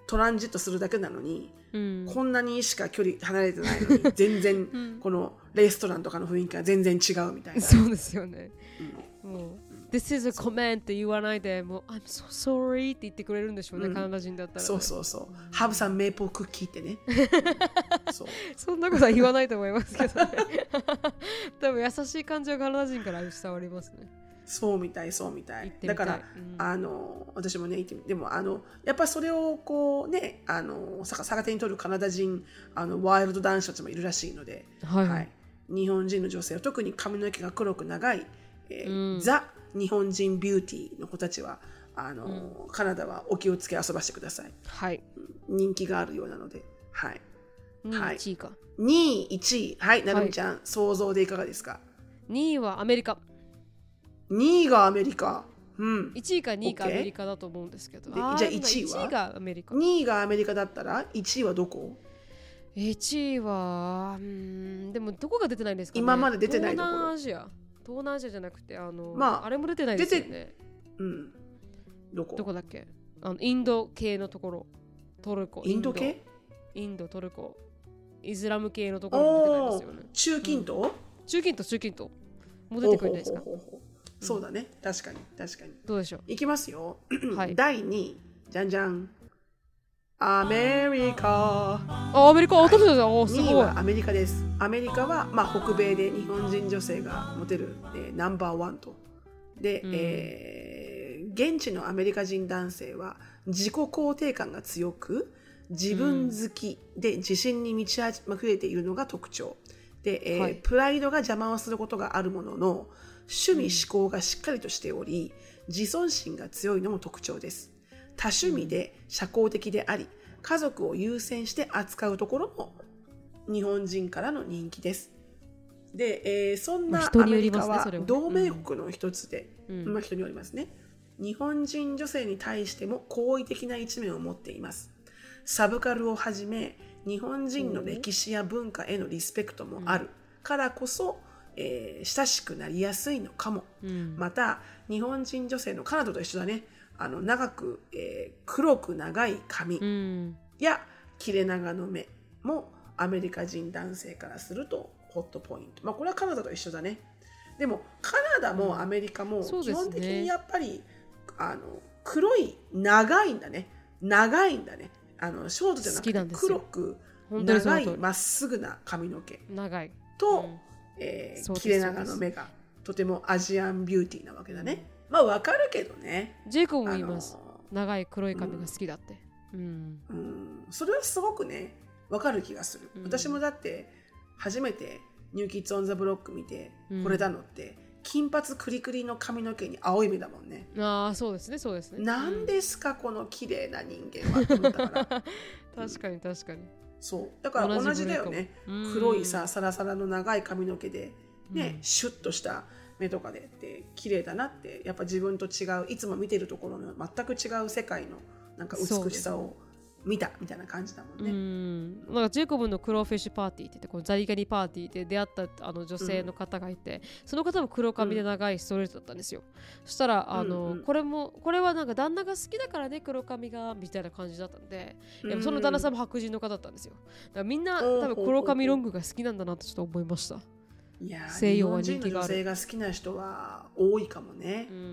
トランジットするだけなのに、 うん、 こんなにしか距離離れてないのに全然このレストランとかの雰囲気が全然違うみたいな。 そうですよね、うん、もう This is a command って言わないでもう I'm so sorry って言ってくれるんでしょうね、うん、カナダ人だったら、ね、 そうそうそう、Have some maple cookie ってねそう、 そんなことは言わないと思いますけどね多分優しい感じはカナダ人から伝わりますね。 そうみたいそうみたい。だから、うん、あの私もねでもあのやっぱりそれをこうねあの逆手に取るカナダ人あのワイルド男子たちもいるらしいので、はいはい、日本人の女性は特に髪の毛が黒く長い、えーうん、ザ日本人ビューティーの子たちはあの、うん、カナダはお気をつけ遊ばしてください。はい、人気があるようなので、はい。 にいいちいか。 にいいちい、はい、なるみちゃん、はい、想像でいかがですか？ にいはアメリカ。 にいがアメリカ。うん。 いちいかにいかアメリカだと思うんですけど。 じゃあいちいは？ いちいがアメリカ。 にいがアメリカだったらいちいはどこ？ いちいはうーんでもどこが出てないんですかね。 今まで出てないところ。 東南アジア。東南アジアじゃなくてあの、 まあ、 あれも出てないですよね。 うん。どこ？ どこだっけ？あのインド系のところ。トルコ。 インド系？ インド、トルコ。イスラム系のところも出てないですよね。 中近東、うん、 中近東、中近東。もう出てくるんですか？ ほうほうほうほう、そうだね、確かに確かに。 どうでしょう。 いきますよ、 はい、 だいにい、じゃんじゃん、アメリカ。 あ、アメリカ、はい、私たちはすごい。 にいはアメリカです。アメリカは、まあ、北米で日本人女性がモテる、えー、ナンバーワンと。で、うん、えー、現地のアメリカ人男性は自己肯定感が強く、自分好きで自信に満ち溢れているのが特徴。で、えーはい、プライドが邪魔をすることがあるものの、趣味思考がしっかりとしており、うん、自尊心が強いのも特徴です。多趣味で社交的であり、家族を優先して扱うところも日本人からの人気です。で、えー、そんなアメリカは同盟国の一つで、うん、まあ人によりますね。日本人女性に対しても好意的な一面を持っています。サブカルをはじめ日本人の歴史や文化へのリスペクトもあるからこそ、えー、親しくなりやすいのかも、うん、また日本人女性のカナダと一緒だね、あの長く、えー、黒く長い髪や切れ長の目もアメリカ人男性からするとホットポイント、まあ、これはカナダと一緒だね。でもカナダもアメリカも基本的にやっぱり、うんね、あの黒い長いんだね、長いんだね、あのショートじゃなくて黒く長いまっすぐな髪の毛長いと、うんえー、切れ長の目がとてもアジアンビューティーなわけだね、うん、まあわかるけどね。 ジェイコブも言います、長い黒い髪が好きだって、うんうん、それはすごくねわかる気がする、うん、私もだって初めてニューキッズオンザブロック見てこれだのって、うん、金髪クリクリの髪の毛に青い目だもんね。 ああそうですねそうですね。 何ですか、うん、この綺麗な人間はと思ったから確かに確かに、 そうだから同じだよね。黒いさサラサラの長い髪の毛でね、うん、シュッとした目とかでって綺麗だなって、やっぱ自分と違ういつも見てるところの全く違う世界のなんか美しさを見たみたいな感じだもんね。 うんなんかジェイコブのクローフィッシュパーティーって言ってこうザリガニパーティーで出会ったあの女性の方がいて、うん、その方も黒髪で長いストレートだったんですよ、うん、そしたらあの、うんうん、これもこれはなんか旦那が好きだからね黒髪がみたいな感じだったんで、うん、その旦那さんも白人の方だったんですよ。だからみんな多分黒髪ロングが好きなんだなとちょっと思いました。 いや西洋は人気がある。日本人の女性が好きな人は多いかもね、うんうん、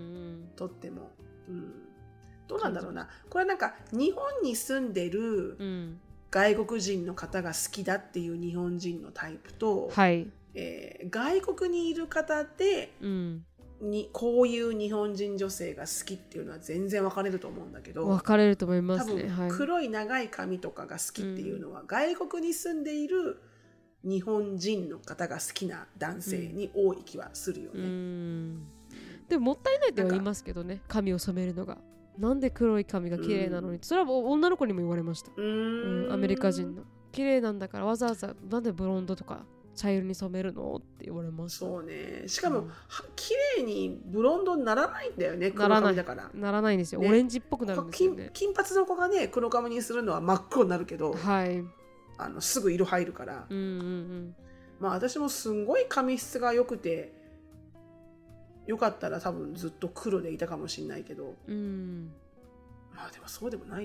とっても、うんどうなんだろうな。これなんか日本に住んでる外国人の方が好きだっていう日本人のタイプと、はいえー、外国にいる方で、うん、にこういう日本人女性が好きっていうのは全然分かれると思うんだけど、 分かれると思いますね。 多分黒い長い髪とかが好きっていうのは、はい、外国に住んでいる日本人の方が好きな男性に多い気はするよね。うん、 でももったいないとは言いますけどね、髪を染めるのが。なんで黒い髪が綺麗なのに、うん、それは女の子にも言われました。うーん、アメリカ人の綺麗なんだからわざわざなんでブロンドとか茶色に染めるのって言われました。 そうね。しかも、うん、綺麗にブロンドにならないんだよね。黒髪だから。 ならないんですよ、ね、オレンジっぽくなるんですよね。 金髪の子がね黒髪にするのは真っ黒になるけど、はい、あのすぐ色入るから、うんうんうん、まあ私もすんごい髪質が良くてよかったら多分ずっと黒でいたかもしれないけど、うん、まあでもそうでもないな。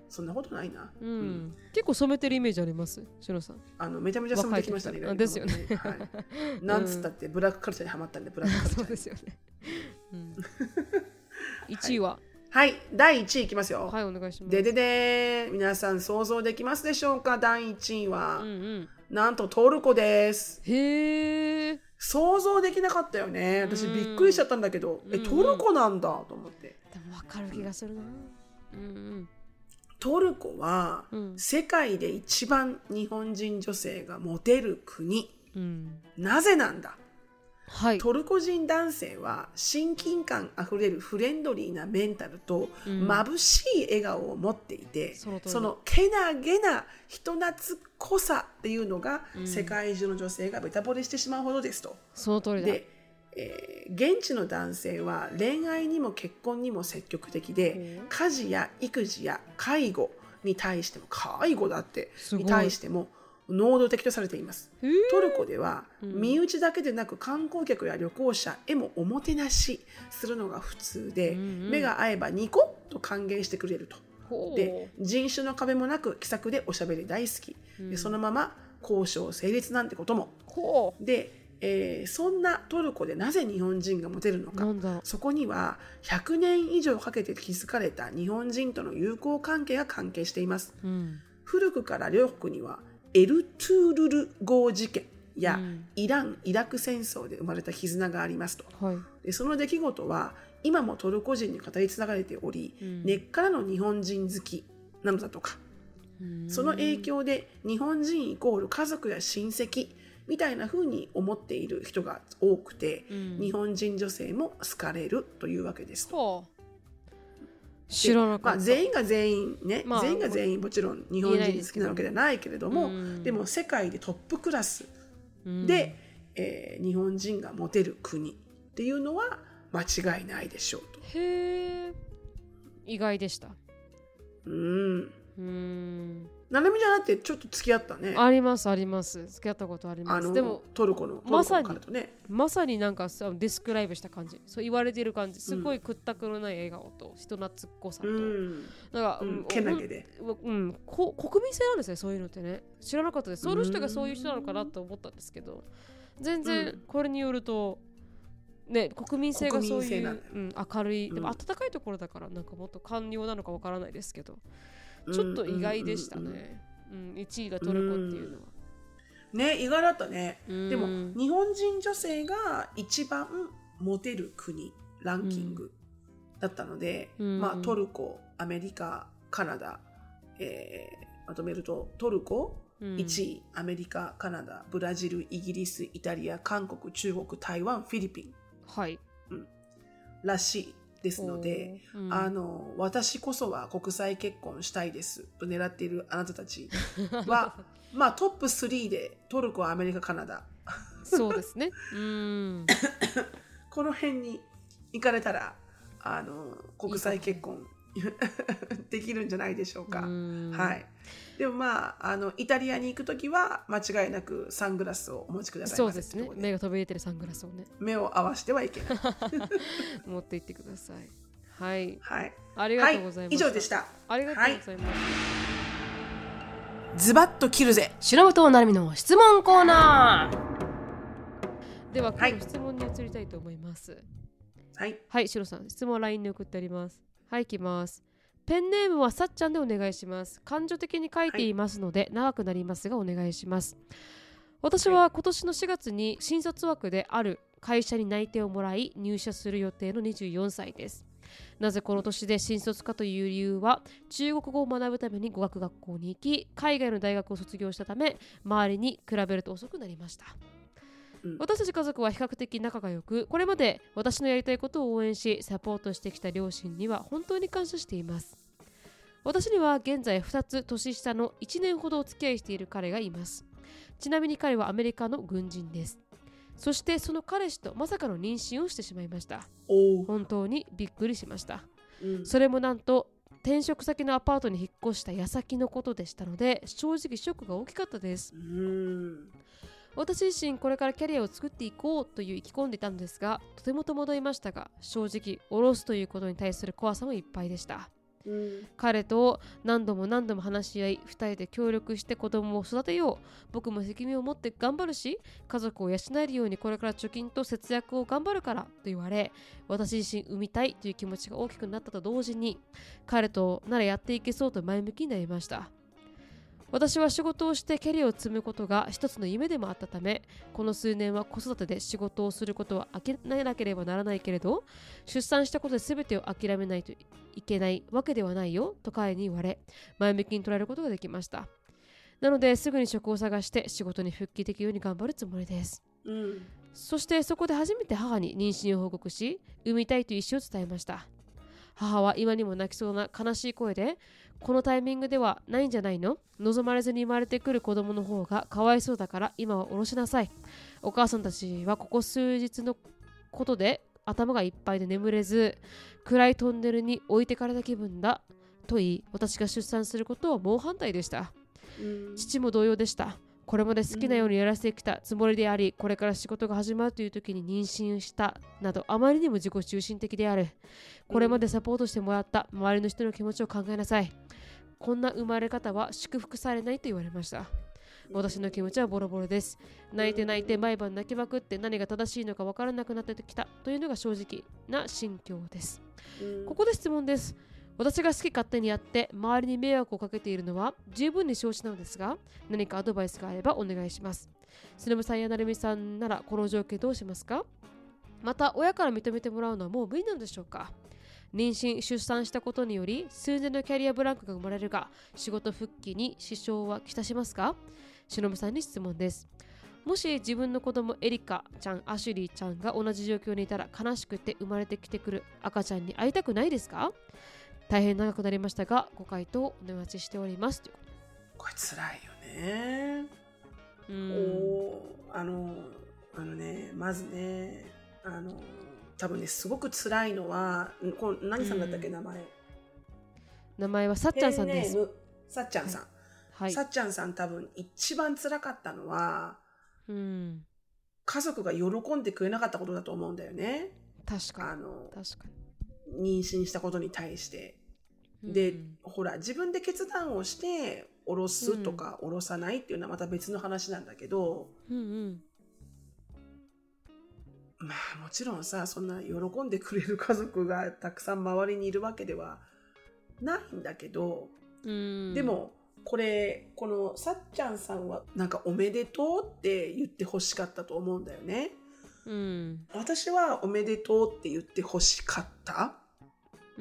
そんなことないな、 うんうん、 うん、 結構染めてるイメージありますシロさん。 あのめちゃめちゃ染めてきましたね。 ですよね、 はい、なんつったってブラックカルチャーにハマったんでブラックカルチャーそうですよね、うん、いちいは、 はい、はい、だいいちいいきますよ。 はい、お願いします。 ででで皆さん想像できますでしょうか。だいいちいは、うんうん、なんとトルコです。 へー、 想像できなかったよね。私びっくりしちゃったんだけど、うん、えトルコなんだと思って。 でも分かる気がするな、うんうん、 トルコは、うん、世界で一番日本人女性がモテる国、うん、なぜなんだ、はい、トルコ人男性は親近感あふれるフレンドリーなメンタルと、うん、眩しい笑顔を持っていて、その、そのけなげな人懐っこさっていうのが、うん、世界中の女性がベタ惚れしてしまうほどですと。 その通りだ。 で、えー、現地の男性は恋愛にも結婚にも積極的で、家事や育児や介護に対しても介護だってに対しても能動的とされています。トルコでは、うん、身内だけでなく観光客や旅行者へもおもてなしするのが普通で、うんうん、目が合えばニコッと歓迎してくれると。で、人種の壁もなく気さくでおしゃべり大好き、うん、でそのまま交渉成立なんてこともで、えー、そんなトルコでなぜ日本人がモテるのか。そこにはひゃくねん以上かけて築かれた日本人との友好関係が関係しています、うん、古くから両国にはエルトゥールル号事件や、うん、イラン・イラク戦争で生まれた絆がありますと、はい、でその出来事は今もトルコ人に語り継がれており、うん、根っからの日本人好きなのだとか、うん、その影響で日本人イコール家族や親戚みたいな風に思っている人が多くて、うん、日本人女性も好かれるというわけですと。 知らなかった。 まあ、全員が全員ね、まあ、全員が全員もちろん日本人好きなわけではないけれども、うん、でも世界でトップクラスで、うんえー、日本人がモテる国っていうのは間違いないでしょうと。 へー、意外でした。 うん。うーん。ななみちゃんだってちょっと付き合ったね。 ありますあります。付き合ったことあります。でもトルコのまさにまさになんかさディスクライブした感じ、そう言われてる感じ、すごい屈託のない笑顔と人懐っこさと、うん、なんか、うん、 けなげで、 うん、こ国民性なんですね、そういうのってね。知らなかったです。そういう人がそういう人なのかなと思ったんですけど、全然これによると。ね、国民性がそういう、うん、明るい、でも温かいところだからなんかもっと寛容なのかわからないですけど、ちょっと意外でしたね、うんうん、いちいがトルコっていうのは、 うん、ね、意外だったね、うん、でも日本人女性が一番モテる国ランキングだったので、うん、まあ、トルコ、アメリカ、カナダ、えー、まとめるとトルコいちい、アメリカ、カナダ、ブラジル、イギリス、イタリア、韓国、中国、台湾、フィリピン、はい、うん、らしいですので、うん、あの私こそは国際結婚したいですと狙っているあなたたちはまあトップスリーでトルコ、アメリカ、カナダそうですねうんこの辺に行かれたらあの国際結婚できるんじゃないでしょうか。はい。でもまあ、あのイタリアに行くときは間違いなくサングラスをお持ちください。 そうですね。目が飛び出てるサングラスをね。 目を合わせてはいけない。 持って行ってください。はい。 はい。 ありがとうございます。 はい、以上でした。 ありがとうございます。はい、 ズバッと切るぜ。 白本なるみの質問コーナー。では今日の質問に移りたいと思います。はい。はい、白さん、質問は ライン に送ってあります。はい、行きます。ペンネームはさっちゃんでお願いします。感情的に書いていますので、はい、長くなりますがお願いします。私は今年のしがつに新卒枠である会社に内定をもらい入社する予定のにじゅうよんさいです。なぜこの年で新卒かという理由は、中国語を学ぶために語学学校に行き、海外の大学を卒業したため、周りに比べると遅くなりました。私たち家族は比較的仲が良く、これまで私のやりたいことを応援しサポートしてきた両親には本当に感謝しています。私には現在ふたつ年下のいちねんほどお付き合いしている彼がいます。ちなみに彼はアメリカの軍人です。そしてその彼氏とまさかの妊娠をしてしまいました。本当にびっくりしました、うん、それもなんと転職先のアパートに引っ越した矢先のことでしたので、正直ショックが大きかったです。うん、私自身これからキャリアを作っていこうという意気込んでいたのですが、とても戸惑いましたが、正直下ろすということに対する怖さもいっぱいでした。 うん、 彼と何度も何度も話し合い、ふたりで協力して子供を育てよう。僕も責任を持って頑張るし、家族を養えるようにこれから貯金と節約を頑張るからと言われ、私自身産みたいという気持ちが大きくなったと同時に、彼とならやっていけそうと前向きになりました。私は仕事をしてキャリアを積むことが一つの夢でもあったため、この数年は子育てで仕事をすることは諦めなければならないけれど、出産したことで全てを諦めないといけないわけではないよと彼に言われ、前向きに捉えることができました。なのですぐに職を探して仕事に復帰できるように頑張るつもりです、 うん、 そしてそこで初めて母に妊娠を報告し、産みたいという意思を伝えました。母は今にも泣きそうな悲しい声で、このタイミングではないんじゃないの？望まれずに生まれてくる子供の方がかわいそうだから今は下ろしなさい。お母さんたちはここ数日のことで頭がいっぱいで眠れず、暗いトンネルに置いてかれた気分だと言い、私が出産することは猛反対でした、うん、父も同様でした。これまで好きなようにやらせてきたつもりであり、これから仕事が始まるという時に妊娠したなど、あまりにも自己中心的である。これまでサポートしてもらった周りの人の気持ちを考えなさい。こんな生まれ方は祝福されないと言われました。私の気持ちはボロボロです。泣いて泣いて毎晩泣きまくって何が正しいのか分からなくなってきたというのが正直な心境です。ここで質問です。私が好き勝手にやって周りに迷惑をかけているのは十分に承知なのですが、何かアドバイスがあればお願いします。スノブさんやなるみさんならこの状況どうしますか？また親から認めてもらうのはもう無理なのでしょうか？妊娠・出産したことにより数年のキャリアブランクが生まれるが、仕事復帰に支障はきたしますか？しのぶさんに質問です。もし自分の子供エリカちゃん、アシュリーちゃんが同じ状況にいたら、悲しくて生まれてきてくる赤ちゃんに会いたくないですか？大変長くなりましたがご回答お待ちしております。 これ辛いよね。うん、おあのあのねまずねあの多分ねすごく辛いのは、この何さんだったっけ、うん、名前名前はさっちゃんさんです。 さっちゃんさん、はい、さっちゃんさん多分一番辛かったのは、うん、家族が喜んでくれなかったことだと思うんだよね。 確かに。 あの確かに妊娠したことに対して、うん、でほら自分で決断をして下ろすとか下ろさないっていうのはまた別の話なんだけど、うんうん、まあもちろんさ、そんな喜んでくれる家族がたくさん周りにいるわけではないんだけど、うん、でもこれこのさっちゃんさんはなんかおめでとうって言ってほしかったと思うんだよね。うん、私はおめでとうって言ってほしかった、うん、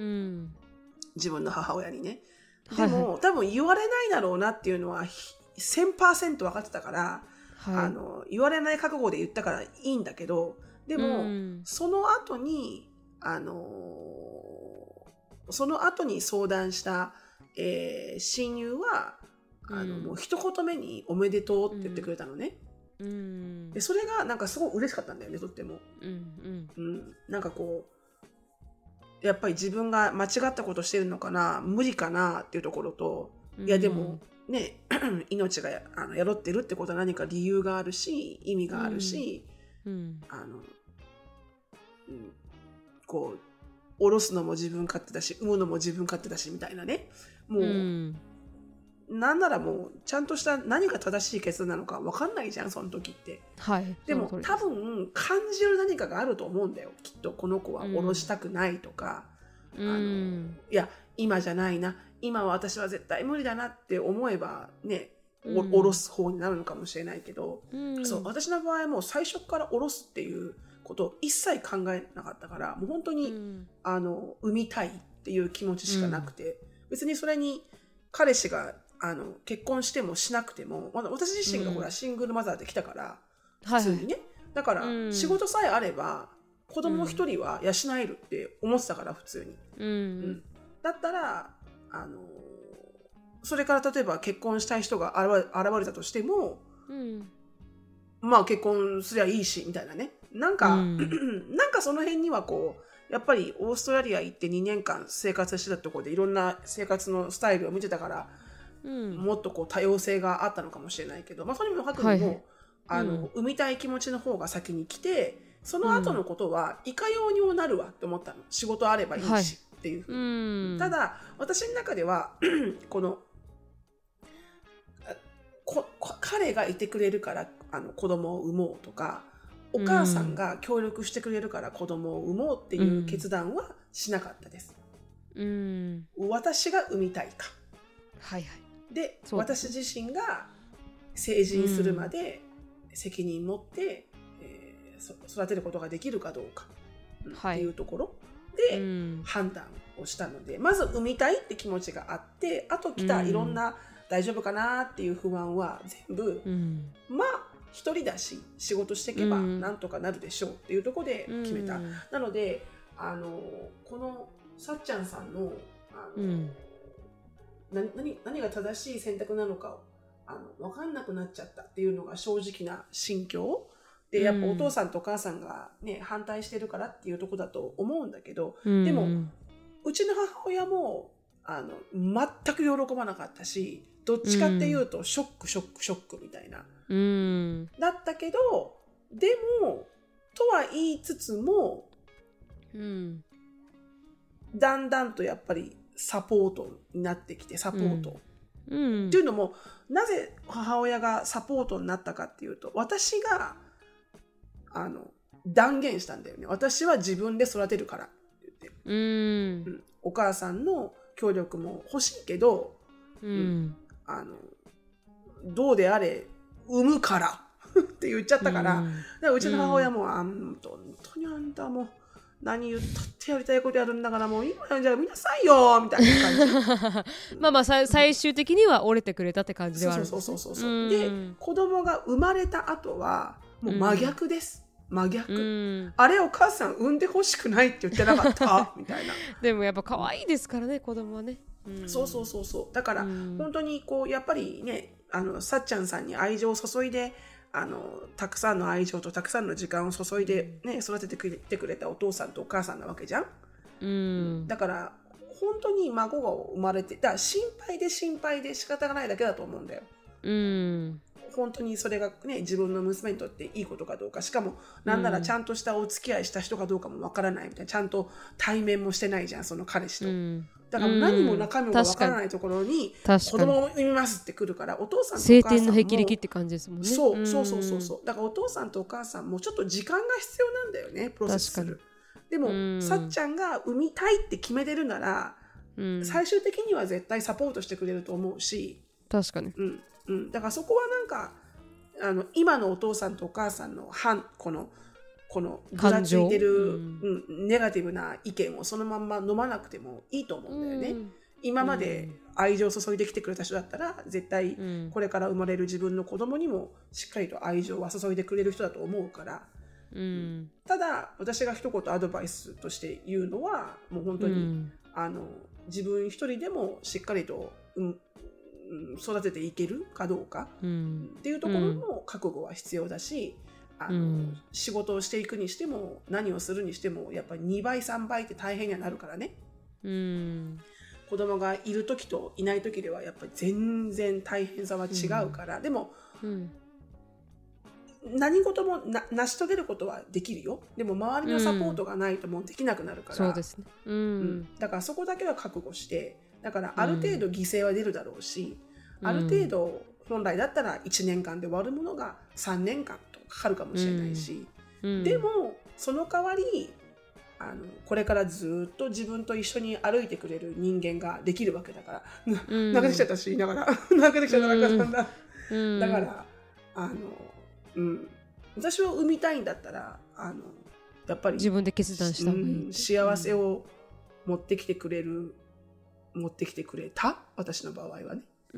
自分の母親にね。でも、はいはい、多分言われないだろうなっていうのは せんパーセント 分かってたから、はい、あの言われない覚悟で言ったからいいんだけど、でも、うん、その後にあのその後に相談した、えー、親友はあの、うん、もう一言目におめでとうって言ってくれたのね。うん、でそれがなんかすごく嬉しかったんだよね、とっても、うんうんうん、なんかこうやっぱり自分が間違ったことしてるのかな、無理かなっていうところと、うん、いやでもね命が や, あの宿ってるってことは何か理由があるし意味があるし、うんうん、あの、うん、こう下ろすのも自分勝手だし産むのも自分勝手だしみたいなね、もう、うんなんならもうちゃんとした何が正しい決断なのか分かんないじゃん、その時って、はい、でも多分感じる何かがあると思うんだよ、きっと。この子は下ろしたくないとか、うん、あのいや今じゃないな、今は私は絶対無理だなって思えばね、うん、下ろす方になるのかもしれないけど、うん、そう私の場合はもう最初から下ろすっていうことを一切考えなかったから、もう本当に、うん、あの産みたいっていう気持ちしかなくて、うん、別にそれに彼氏があの結婚してもしなくても、まだ私自身がほら、うん、シングルマザーで来たから普通にね、はい、だから、仕事さえあれば子供一人は養えるって思ってたから普通に、うんうん、だったらあのそれから例えば結婚したい人が現れ、現れたとしても、うん、まあ結婚すりゃいいしみたいなね、なんか、うん、なんかその辺にはこうやっぱりオーストラリア行ってにねんかん生活してたところでいろんな生活のスタイルを見てたから、うん、もっとこう多様性があったのかもしれないけど、まあ、それもかくにも、はい、あの、うん、産みたい気持ちの方が先に来て、その後のことはいかようにもなるわって思ったの。仕事あればいいし、はい、 っていうふうに。ただ私の中ではこのこ彼がいてくれるからあの子供を産もうとか、お母さんが協力してくれるから子供を産もうっていう決断はしなかったです。うん、私が産みたいか、はいはい、で私自身が成人するまで責任持って、えー、育てることができるかどうか、はい、っていうところで判断をしたので、まず産みたいって気持ちがあって、あと来たいろんな大丈夫かなっていう不安は全部、うん、まあ一人だし仕事していけばなんとかなるでしょうっていうところで決めた、うん、なのであのこのさっちゃんさんの、あの、うん、な何、何が正しい選択なのかあの分かんなくなっちゃったっていうのが正直な心境で、やっぱお父さんとお母さんが、ね、反対してるからっていうところだと思うんだけど、うん、でもうちの母親もあの全く喜ばなかったし、どっちかっていうとショックショックショックみたいな、うん、だったけど、でもとは言いつつも、うん、だんだんとやっぱりサポートになってきて、サポート、うんうん、っていうのもなぜ母親がサポートになったかっていうと、私があの断言したんだよね。私は自分で育てるからって言って、うんうん、お母さんの協力も欲しいけど、うんうん、あのどうであれ産むからって言っちゃったから、うん、だからうちの母親も、うん、あん本当にあんたも何言ったってやりたいことやるんだからもう今じゃあ見なさいよみたいな感じまあまあ最終的には折れてくれたって感じではあるんですね。 そうそうそうそう、うん、で子供が生まれた後はもう真逆です、うん、真逆、うん、あれお母さん産んでほしくないって言ってなかったみたいな。 でもやっぱ可愛いですからね、子供はね、 うん、そうそうそうそう、だから、うん、本当にこうやっぱりね、あのさっちゃんさんに愛情を注いで、あのたくさんの愛情とたくさんの時間を注いで、ね、育ててくれてくれたお父さんとお母さんなわけじゃん、うん、だから本当に孫が生まれて、だから心配で心配で仕方がないだけだと思うんだよ、うん、本当にそれが、ね、自分の娘にとっていいことかどうか、しかもなんならちゃんとしたお付き合いした人かどうかもわからないみたいな、ちゃんと対面もしてないじゃん、その彼氏と、うん、だから何も中身がわからないところに子供を産みますってくるから、お父さんとお母さんも晴天の霹靂って感じですもんね。 そう、そうそうそうそう、だからお父さんとお母さんもちょっと時間が必要なんだよね、プロセスする。でもさっちゃんが産みたいって決めてるなら、うん、最終的には絶対サポートしてくれると思うし、 確かに、 うんうん、だからそこはなんかあの今のお父さんとお母さんの反このこのぐらついてる、うんうん、ネガティブな意見をそのまんま飲まなくてもいいと思うんだよね、うん、今まで愛情を注いできてくれた人だったら絶対これから生まれる自分の子供にもしっかりと愛情は注いでくれる人だと思うから、うん、ただ私が一言アドバイスとして言うのはもう本当に、うん、あの自分一人でもしっかりと、うん育てていけるかどうか、うん、っていうところの覚悟は必要だし、あのうん、仕事をしていくにしても何をするにしてもやっぱりにばいさんばいって大変にはなるからね、うん、子供がいる時といない時ではやっぱり全然大変さは違うから、うん、でも、うん、何事も な, 成し遂げることはできるよ。でも周りのサポートがないともうできなくなるから、 うん、そうですね、うんうん、 だからそこだけは覚悟して、だからある程度犠牲は出るだろうし、うん、ある程度本来だったらいちねんかんで終わるものがさんねんかんとかかるかもしれないし、うんうん、でもその代わりあのこれからずっと自分と一緒に歩いてくれる人間ができるわけだから、うん、泣けてきちゃったし言いながら泣けてきちゃったなんだ、うん、だからあの、うん、私は産みたいんだったらあのやっぱり自分で決断した方がいい、 うん、幸せを持ってきてくれる持ってきてくれた私の場合はね、うん、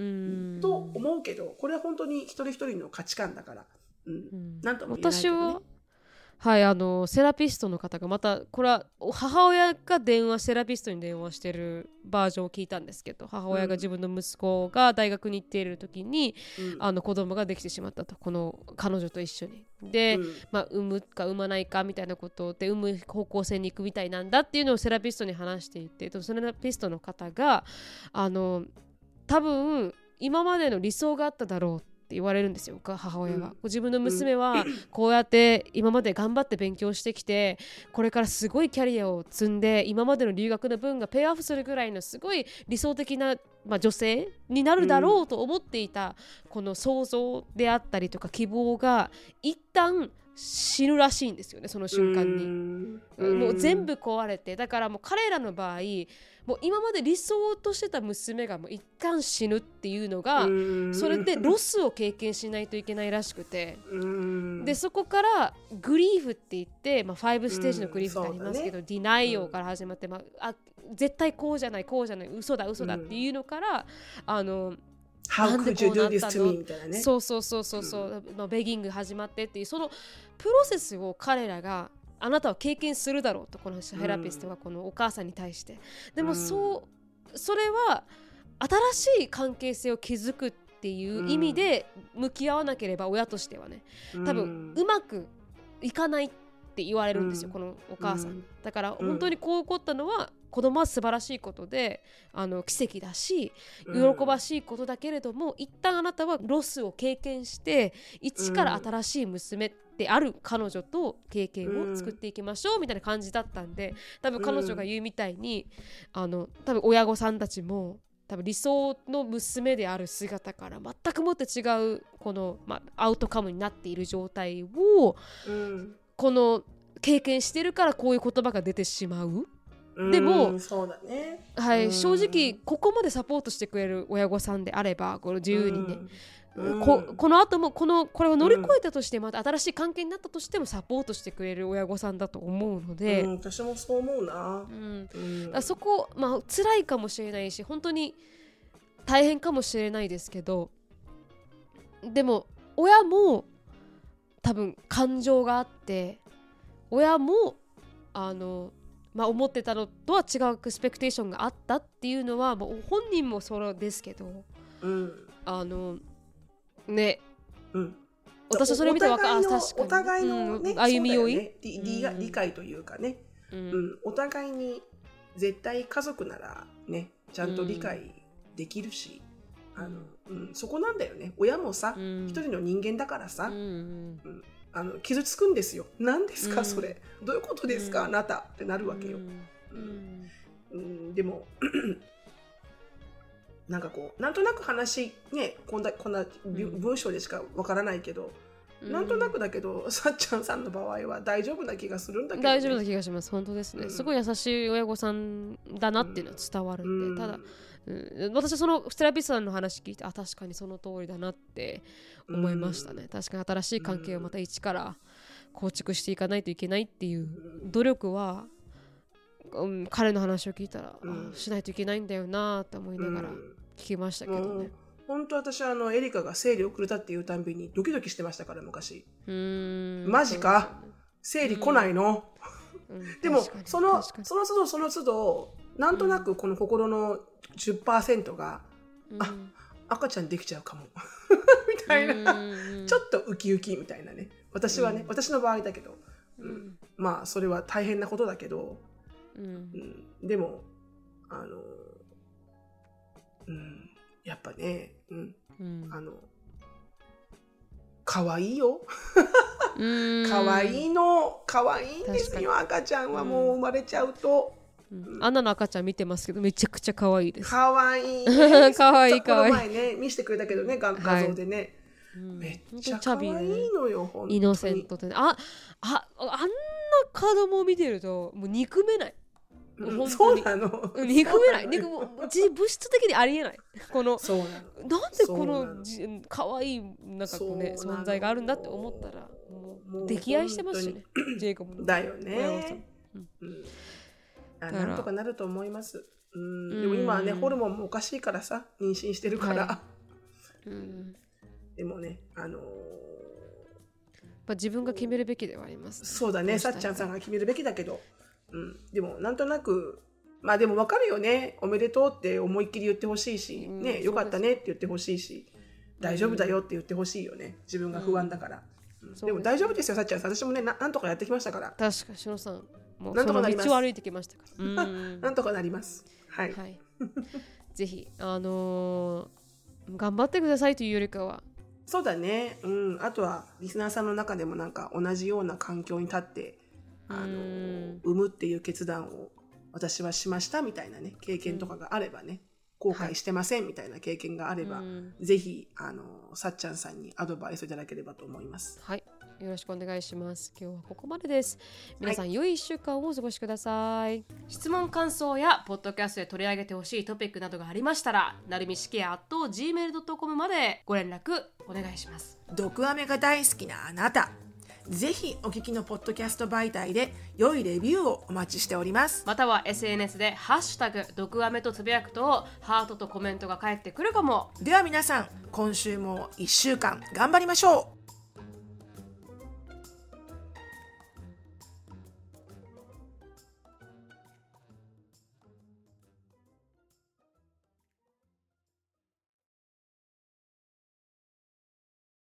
と思うけど、これは本当に一人一人の価値観だから、うんうん、なんとも言えないけどね。 私ははい、あのセラピストの方がまたこれは母親が電話セラピストに電話してるバージョンを聞いたんですけど、母親が自分の息子が大学に行っている時に、うん、あの子供ができてしまったと、この彼女と一緒にで、うんまあ、産むか産まないかみたいなことで産む方向性に行くみたいなんだっていうのをセラピストに話していて、セラピストの方があの多分今までの理想があっただろうって言われるんですよ、母親は、うん、自分の娘はこうやって今まで頑張って勉強してきて、これからすごいキャリアを積んで今までの留学の分がペイオフするぐらいのすごい理想的な、まあ、女性になるだろうと思っていた、この想像であったりとか希望が一旦死ぬらしいんですよね、その瞬間に。うん、もう全部壊れて、だからもう彼らの場合もう今まで理想としてた娘がもう一旦死ぬっていうのが、それでロスを経験しないといけないらしくて、でそこからグリーフって言って、まあ、ファイブステージのグリーフってありますけど、ね、ディナイオから始まって、まあ、あ絶対こうじゃないこうじゃない嘘だ嘘だっていうのから、あの How could you do this to me? みたいなね。 そうそうそうそうそう、うん、ベギング始まってっていうそのプロセスを彼らがあなたは経験するだろうと、このセラピストがこのお母さんに対して、でもそう、それは新しい関係性を築くっていう意味で向き合わなければ親としてはね、多分うまくいかないって言われるんですよ、このお母さん。だから本当にこう起こったのは子供は素晴らしいことで、あの奇跡だし喜ばしいことだけれども、一旦あなたはロスを経験して一から新しい娘である彼女と経験を作っていきましょうみたいな感じだったんで、多分彼女が言うみたいに、あの多分親御さんたちも多分理想の娘である姿から全くもって違うこの、まあ、アウトカムになっている状態を、うん、この経験してるからこういう言葉が出てしまう。でも、 そうだね、 はい、正直ここまでサポートしてくれる親御さんであれば、この自由にね、こ, この後もこのこれを乗り越えたとして、また新しい関係になったとしてもサポートしてくれる親御さんだと思うので、 うん、私もそう思うな、 うんうん、だそこ、まあ辛いかもしれないし本当に大変かもしれないですけど、でも親も多分感情があって、親もあのまあ、思ってたのとは違うエクスペクテーションがあったっていうのはもう本人もそうですけど、 うん、 あのね、 うん、 私はそれ見て分かる、確かにお互いの、ね、 うん、歩み寄い、 ね、理, 理, うん、理解というかね、うんうん、お互いに絶対家族ならねちゃんと理解できるし、うんあのうん、そこなんだよね。親もさ、うん、一人の人間だからさ、うんうんうん、あの傷つくんですよ。何ですか、うん、それどういうことですか、うん、あなたってなるわけよ、うんうん、でもなんかこうなんとなく話ねこんな、こんな文章でしかわからないけど、うん、なんとなくだけどさっちゃんさんの場合は大丈夫な気がするんだけど、ね、 大丈夫な気がします。本当ですね、うん、すごい優しい親御さんだなっていうのは伝わるんで、うん、ただうん、私はそのセラピストさんの話聞いて、あ確かにその通りだなって思いましたね、うん、確かに新しい関係をまた一から構築していかないといけないっていう努力は、うん、彼の話を聞いたら、うん、しないといけないんだよなって思いながら聞きましたけどね。 本当私はあのエリカが生理遅れたっていうたんびにドキドキしてましたから昔。うーんマジか、ね、生理来ないの、うんうん、でもそのその都度その都度なんとなくこの心の じゅっパーセント が、うん、あ赤ちゃんできちゃうかもみたいな、うん、ちょっとウキウキみたいなね、私はね、うん、私の場合だけど、うん、まあそれは大変なことだけど、うんうん、でもあの、うん、やっぱね、うんうん、あの可愛いよ可愛いの可愛いんですよ。赤ちゃんはもう生まれちゃうと、 うん、アンナの赤ちゃん見てますけどめちゃくちゃ可愛いです。 可愛いね可愛い可愛い。 この前ね見せてくれたけどね、画像でね、はいうん、めっちゃ可愛いのよ、本当にイノセントで、ね、あああんな子供を見てるともう憎めない。 うん、そうなの憎めない憎も物質的にありえない。このそうなのなんでこのじ可愛いなんかこうね存在があるんだって思ったらもう溺愛してますしねジェイコブだよね、うんうん、あなんとかなると思います、うん、でも今はねホルモンもおかしいからさ妊娠してるから、はいうん、でもねあのー、 自分が決めるべきではあります、ね、 そうだねさっちゃんさんが決めるべきだけどうん、でもなんとなくまあでも分かるよね、おめでとうって思いっきり言ってほしいし、うん、ねよかったねって言ってほしいし、うん、大丈夫だよって言ってほしいよね、自分が不安だから、うんうん、でも大丈夫ですよさっちゃん、私もね な, なんとかやってきましたから。 確かにしのさんもうその道を歩いてきましたからうんなんとかなりますはい、はい、 ぜひあのー、頑張ってくださいというよりかはそうだね、うん、あとはリスナーさんの中でもなんか同じような環境に立ってあの産むっていう決断を私はしましたみたいなね経験とかがあればね、後悔してませんみたいな経験があれば、はい、ぜひあのさっちゃんさんにアドバイスいただければと思います。 はい、よろしくお願いします。今日はここまでです。皆さん、はい、良いいっしゅうかんをお過ごしください。質問感想やポッドキャストで取り上げてほしいトピックなどがありましたら、なるみしきや アットジーメールドットコム までご連絡お願いします。 毒アメが大好きなあなた、ぜひお聞きのポッドキャスト媒体で良いレビューをお待ちしております。 または エスエヌエス でハッシュタグ毒アメとつぶやくとハートとコメントが返ってくるかも。 では皆さん、今週もいっしゅうかん頑張りましょう。